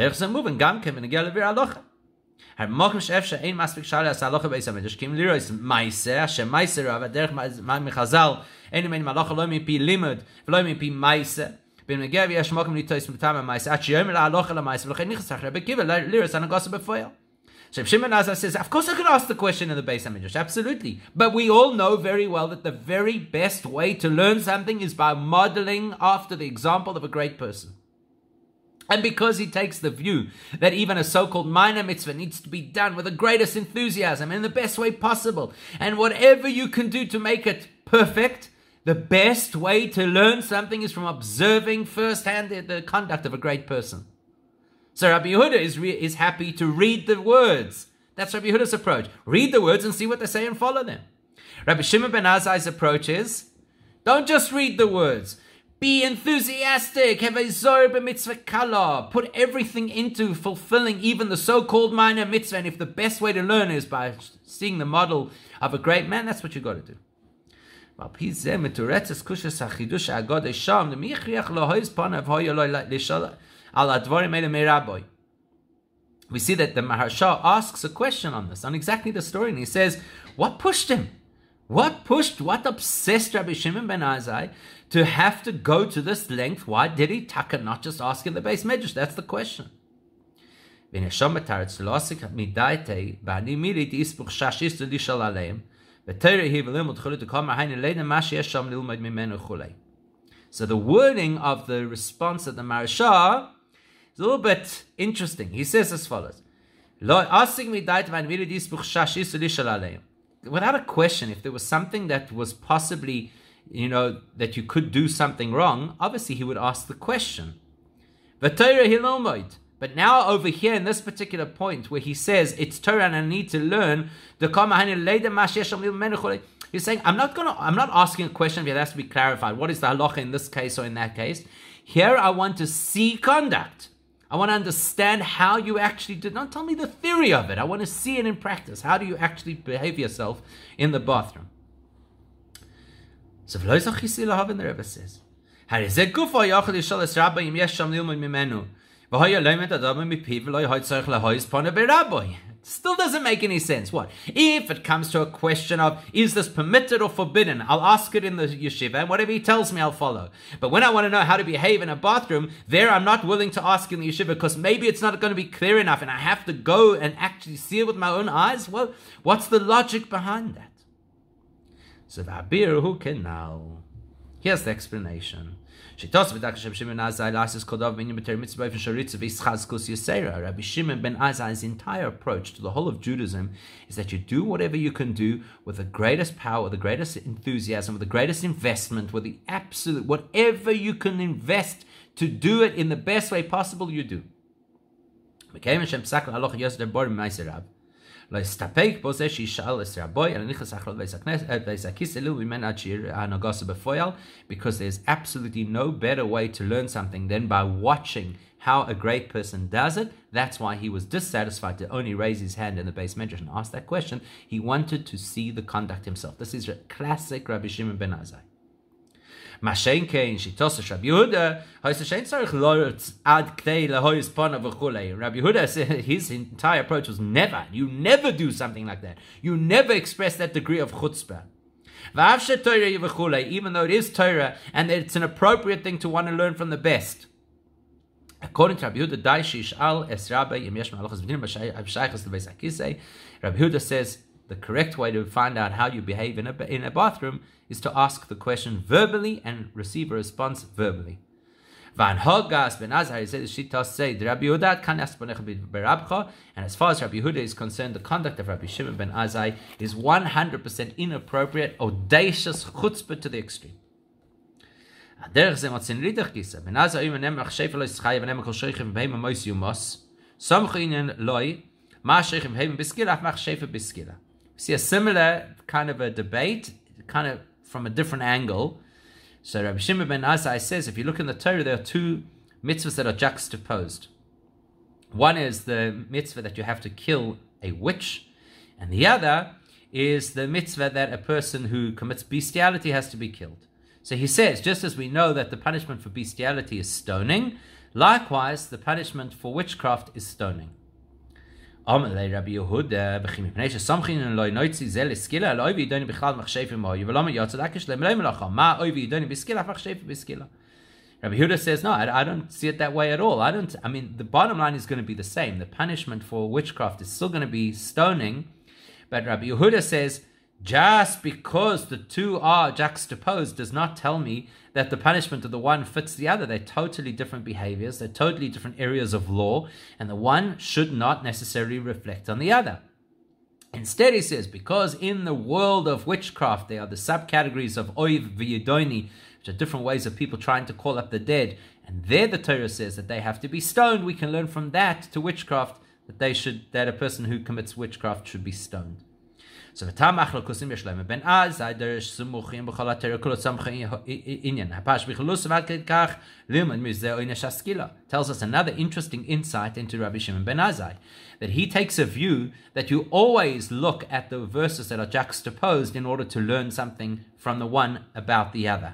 so Shimon Azai says, of course I could ask the question in the Beis HaMidrash, absolutely. But we all know very well that the very best way to learn something is by modeling after the example of a great person. And because he takes the view that even a so-called minor mitzvah needs to be done with the greatest enthusiasm and in the best way possible, and whatever you can do to make it perfect, the best way to learn something is from observing firsthand the, the conduct of a great person. So Rabbi Yehuda is, re- is happy to read the words. That's Rabbi Yehuda's approach. Read the words and see what they say and follow them. Rabbi Shimon ben Azai's approach is, don't just read the words. Be enthusiastic. Have a zor b'mitzvah kala. Put everything into fulfilling even the so-called minor mitzvah. And if the best way to learn is by seeing the model of a great man, that's what you got to do. We see that the Maharsha asks a question on this, on exactly the story, and he says, what pushed him? What pushed, what obsessed Rabbi Shimon ben Azai to have to go to this length? Why did he taka not just ask in the Beis Medrash? That's the question. So the wording of the response of the Maharsha is a little bit interesting. He says as follows. Without a question, if there was something that was possibly, you know, that you could do something wrong, obviously he would ask the question. But now over here in this particular point where he says it's Torah and I need to learn, he's saying, I'm not gonna I'm not asking a question that has to be clarified. What is the halacha in this case or in that case? Here I want to see conduct. I want to understand how you actually did. Not tell me the theory of it. I want to see it in practice. How do you actually behave yourself in the bathroom? So the Rebbe says, still doesn't make any sense. What? If it comes to a question of, is this permitted or forbidden? I'll ask it in the yeshiva, and whatever he tells me, I'll follow. But when I want to know how to behave in a bathroom, there I'm not willing to ask in the yeshiva, because maybe it's not going to be clear enough, and I have to go and actually see it with my own eyes. Well, what's the logic behind that? So V'abir who can now. Here's the explanation. Rabbi Shimon ben Azai's entire approach to the whole of Judaism is that you do whatever you can do with the greatest power, the greatest enthusiasm, with the greatest investment, with the absolute, whatever you can invest to do it in the best way possible, you do. There is absolutely no better way to learn something than by watching how a great person does it. That's why he was dissatisfied to only raise his hand in the base medrash and ask that question. He wanted to see the conduct himself. This is a classic Rabbi Shimon ben Azai. Mashenkein Shitosah Rabbi Yehuda, Rabbi Yehuda said his entire approach was never, you never do something like that. You never express that degree of chutzpah. Even though it is Torah and it's an appropriate thing to want to learn from the best. According to Rabbi Yehuda, Rabbi Yehuda says the correct way to find out how you behave in a, in a bathroom is to ask the question verbally and receive a response verbally. And as far as Rabbi Yehuda is concerned, the conduct of Rabbi Shimon ben Azai is one hundred percent inappropriate, audacious chutzpah to the extreme. See a similar kind of a debate, kind of from a different angle. So Rabbi Shimon ben Azai says, if you look in the Torah, there are two mitzvahs that are juxtaposed. One is the mitzvah that you have to kill a witch, and the other is the mitzvah that a person who commits bestiality has to be killed. So he says, just as we know that the punishment for bestiality is stoning, likewise the punishment for witchcraft is stoning. Rabbi Yehuda, Rabbi Yehuda says, no, I, I don't see it that way at all. I don't. I mean, the bottom line is going to be the same. The punishment for witchcraft is still going to be stoning. But Rabbi Yehuda says, just because the two are juxtaposed does not tell me that the punishment of the one fits the other. They're totally different behaviors. They're totally different areas of law. And the one should not necessarily reflect on the other. Instead, he says, because in the world of witchcraft, there are the subcategories of oiv v'yedoni, which are different ways of people trying to call up the dead. And there the Torah says that they have to be stoned. We can learn from that to witchcraft that they should, that a person who commits witchcraft should be stoned. So the Tamach Lokusim Yeshlem ben Azai derish Sumuchim b'Chol HaTorah Kol Tzamchim Inyan Hapash B'Chalus Avad Kedkach Limud Mizeh Oinesh Haskila tells us another interesting insight into Rabbi Shimon ben Azai, that he takes a view that you always look at the verses that are juxtaposed in order to learn something from the one about the other.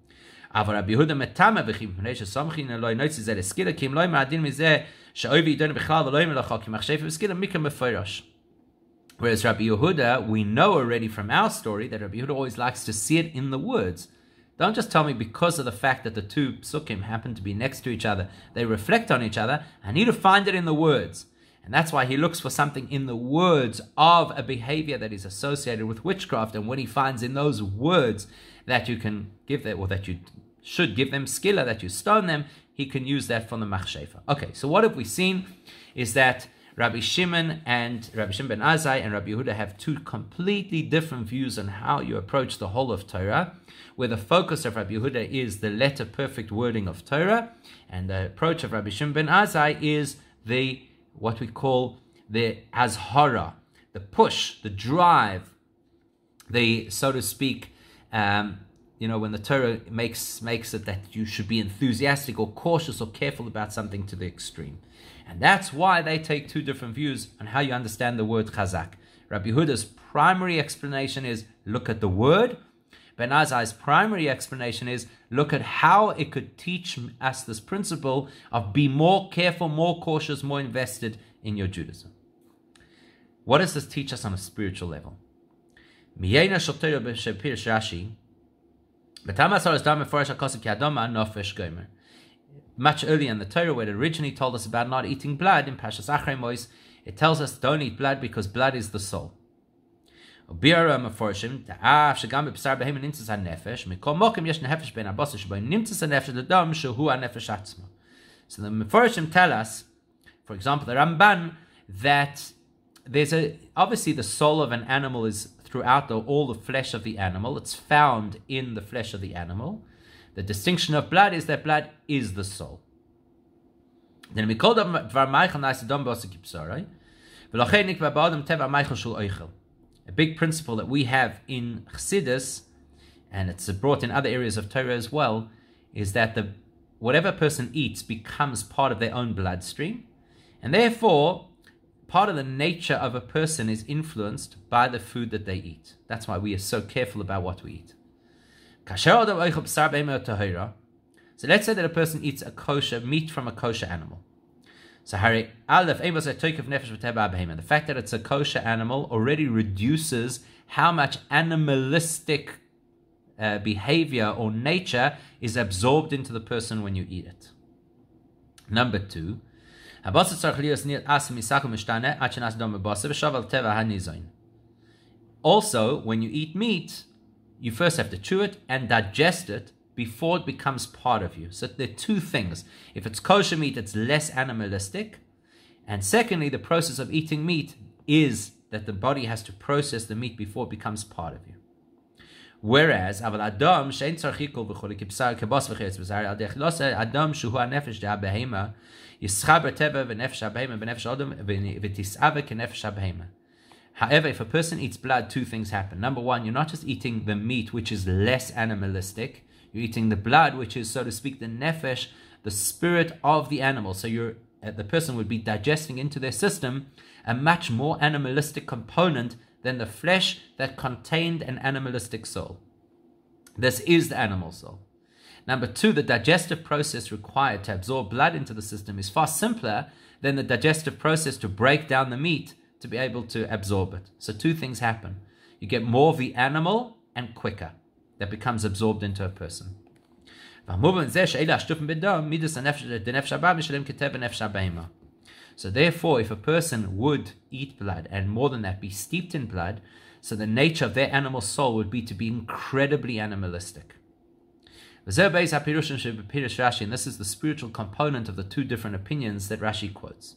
Aber Rabbi Yehuda metame v'chim pnei shesamchin eloi noitzi zeh leskila ki im loi ma'adin mizeh she'oivi yidonu b'chlal v'loi melacha ki machshefa v'skila mikra meforosh. Whereas Rabbi Yehuda, we know already from our story that Rabbi Yehuda always likes to see it in the words. Don't just tell me because of the fact that the two psukim happen to be next to each other, they reflect on each other. I need to find it in the words. And that's why he looks for something in the words of a behavior that is associated with witchcraft. And when he finds in those words that you can give them, or that you should give them skilla, that you stone them, he can use that from the machshefa. Okay, so what have we seen is that Rabbi Shimon and Rabbi Shimon ben Azai and Rabbi Yehuda have two completely different views on how you approach the whole of Torah, where the focus of Rabbi Yehuda is the letter perfect wording of Torah, and the approach of Rabbi Shimon ben Azai is the, what we call the azhara, the push, the drive, the, so to speak, um, you know, when the Torah makes makes it that you should be enthusiastic or cautious or careful about something to the extreme. And that's why they take two different views on how you understand the word chazak. Rabbi Yehuda's primary explanation is look at the word. Ben Azai's primary explanation is look at how it could teach us this principle of be more careful, more cautious, more invested in your Judaism. What does this teach us on a spiritual level? Much earlier in the Torah, where it originally told us about not eating blood, in Pashas Achrei Mos, it tells us don't eat blood because blood is the soul. וביאר המפורשים, דאף שגם בבשר בהמה נמצא הנפש, מכל מוקם יש נפש בין הבשר שבו נמצא הנפש לדם שהוא הנפש עצמו. So the Meforshim tell us, for example, the Ramban, that there's a, obviously the soul of an animal is throughout the, all the flesh of the animal. It's found in the flesh of the animal. The distinction of blood is that blood is the soul. Then we call them dvar meichel nice dom b'osa kipsarei. V'lochein nikva ba'adam teva meichel shul oichel. A big principle that we have in Chassidus, and it's brought in other areas of Torah as well, is that the whatever a person eats becomes part of their own bloodstream, and therefore part of the nature of a person is influenced by the food that they eat. That's why we are so careful about what we eat. So let's say that a person eats a kosher meat from a kosher animal. So the fact that it's a kosher animal already reduces how much animalistic uh, behavior or nature is absorbed into the person when you eat it. Number two, also, when you eat meat, you first have to chew it and digest it before it becomes part of you. So there are two things. If it's kosher meat, it's less animalistic. And secondly, the process of eating meat is that the body has to process the meat before it becomes part of you. Whereas, aval adam shein tzarchikol v'choli kibsar kebas v'cheretz b'zar al dechilose adam shuhu hanefesh de'abehema yischaber teva v'nefesh abehema v'nefesh adam v'tisave k'nefesh abehema. However, if a person eats blood, two things happen. Number one, you're not just eating the meat, which is less animalistic. You're eating the blood, which is, so to speak, the nefesh, the spirit of the animal. So you're, uh, the person would be digesting into their system a much more animalistic component than the flesh that contained an animalistic soul. This is the animal soul. Number two, the digestive process required to absorb blood into the system is far simpler than the digestive process to break down the meat to be able to absorb it. So two things happen. You get more of the animal and quicker. That becomes absorbed into a person. So therefore, if a person would eat blood, and more than that, be steeped in blood, so the nature of their animal soul would be to be incredibly animalistic. And this is the spiritual component of the two different opinions that Rashi quotes.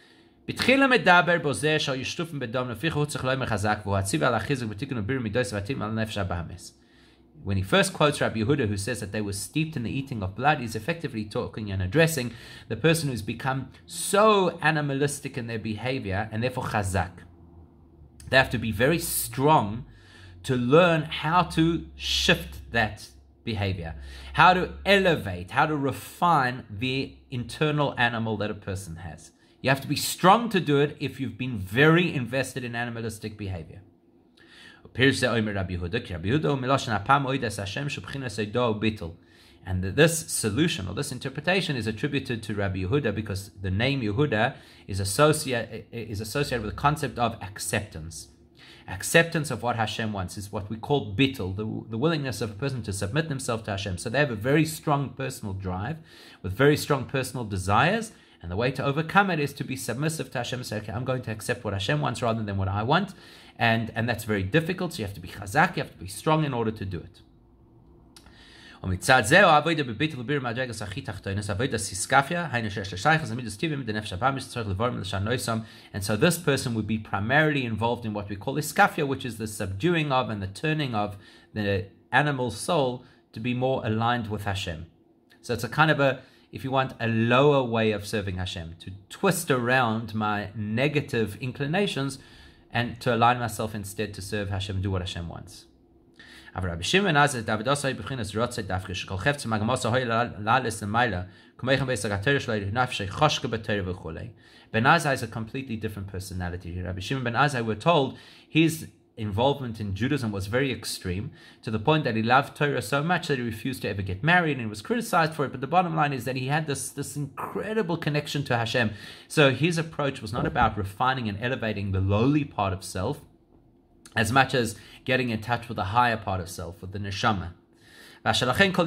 When he first quotes Rabbi Yehuda, who says that they were steeped in the eating of blood, he's effectively talking and addressing the person who's become so animalistic in their behavior, and therefore chazak. They have to be very strong to learn how to shift that behavior, how to elevate, how to refine the internal animal that a person has. You have to be strong to do it if you've been very invested in animalistic behavior. And this solution or this interpretation is attributed to Rabbi Yehuda because the name Yehuda is, associate, is associated with the concept of acceptance. Acceptance of what Hashem wants is what we call bittul, the, the willingness of a person to submit themselves to Hashem. So they have a very strong personal drive with very strong personal desires, and the way to overcome it is to be submissive to Hashem and say, okay, I'm going to accept what Hashem wants rather than what I want. And, and that's very difficult, so you have to be chazak, you have to be strong in order to do it. And so this person would be primarily involved in what we call iskafia, which is the subduing of and the turning of the animal soul to be more aligned with Hashem. So it's a kind of a, if you want, a lower way of serving Hashem, to twist around my negative inclinations and to align myself instead to serve Hashem, do what Hashem wants. Rabbi Shimon Azar David Osai b'chinas rotzei dafkish kol chefetz magmasa hoy la'alis l'mayla kumeichem be'sagater shloy nafshei choshka b'teir v'chulei. Ben Azai is a completely different personality. Rabbi Shimon ben Azai, we're told, his involvement in Judaism was very extreme, to the point that he loved Torah so much that he refused to ever get married and was criticized for it. But the bottom line is that he had this, this incredible connection to Hashem. So his approach was not about refining and elevating the lowly part of self, as much as getting in touch with the higher part of self, with the neshama. That's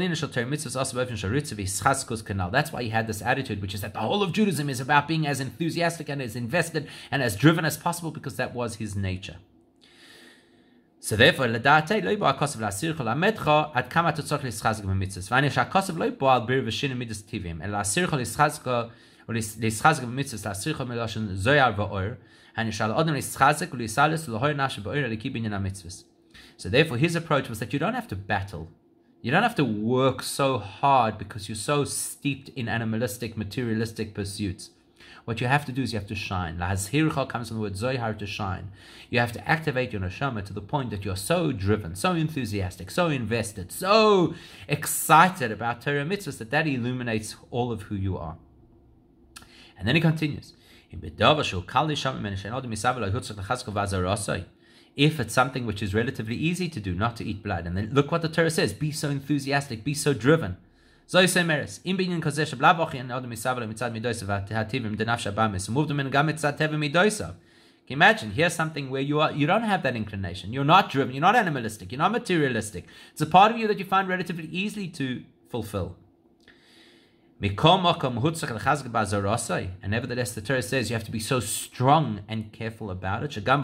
why he had this attitude, which is that the whole of Judaism is about being as enthusiastic and as invested and as driven as possible, because that was his nature. So therefore, לדעתי לא יבוא הכוסף להסירך ולמדך עד כמה אתה צריך להסחזק במצווה. ואני שהכוסף לא יבוא על ביר ושין מידס טבעיים, אלא להסירך ולהסחזק ולהסחזק במצווה, להסירך מלשון זויר ואור, אני שעל אדם להסחזק ולהסלס ולהור נפש באור הליקי בעניין המצווה. So therefore, his approach was that you don't have to battle. You don't have to work so hard because you're so steeped in animalistic, materialistic pursuits. What you have to do is you have to shine. Lahazhircha comes from the word zohar, to shine. You have to activate your neshama to the point that you're so driven, so enthusiastic, so invested, so excited about Torah mitzvahs that that illuminates all of who you are. And then he continues. If it's something which is relatively easy to do, not to eat blood. And then look what the Torah says. Be so enthusiastic, be so driven. Can you imagine? Here's something where you are, you don't have that inclination. You're not driven, you're not animalistic, you're not materialistic. It's a part of you that you find relatively easily to fulfill. And nevertheless, the Torah says you have to be so strong and careful about it. So the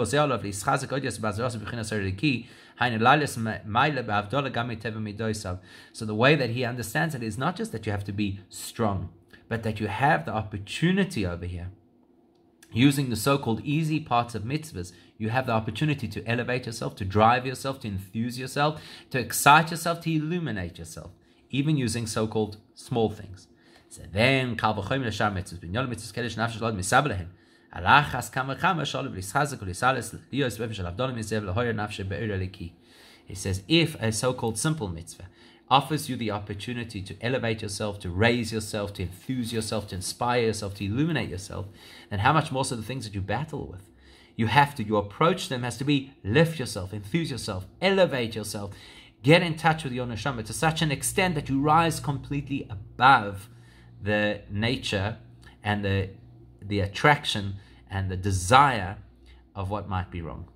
way that he understands it is not just that you have to be strong, but that you have the opportunity over here. Using the so-called easy parts of mitzvahs, you have the opportunity to elevate yourself, to drive yourself, to enthuse yourself, to excite yourself, to illuminate yourself, even using so-called small things. So then, kal v'chomer l'shar mitzvahs, b'nyon mitzvahs kedesh nafsh shalom misab lehem. Alachas kama kama shalom v'lischazak v'lisales liyos v'efesh al avdolim yizev l'hoyer nafsh be'er aliki. He says, if a so-called simple mitzvah offers you the opportunity to elevate yourself, to raise yourself, to enthuse yourself, to inspire yourself, to illuminate yourself, then how much more so the things that you battle with? You have to, your approach to them has to be lift yourself, enthuse yourself, elevate yourself, get in touch with your neshama to such an extent that you rise completely above the nature and the the attraction and the desire of what might be wrong.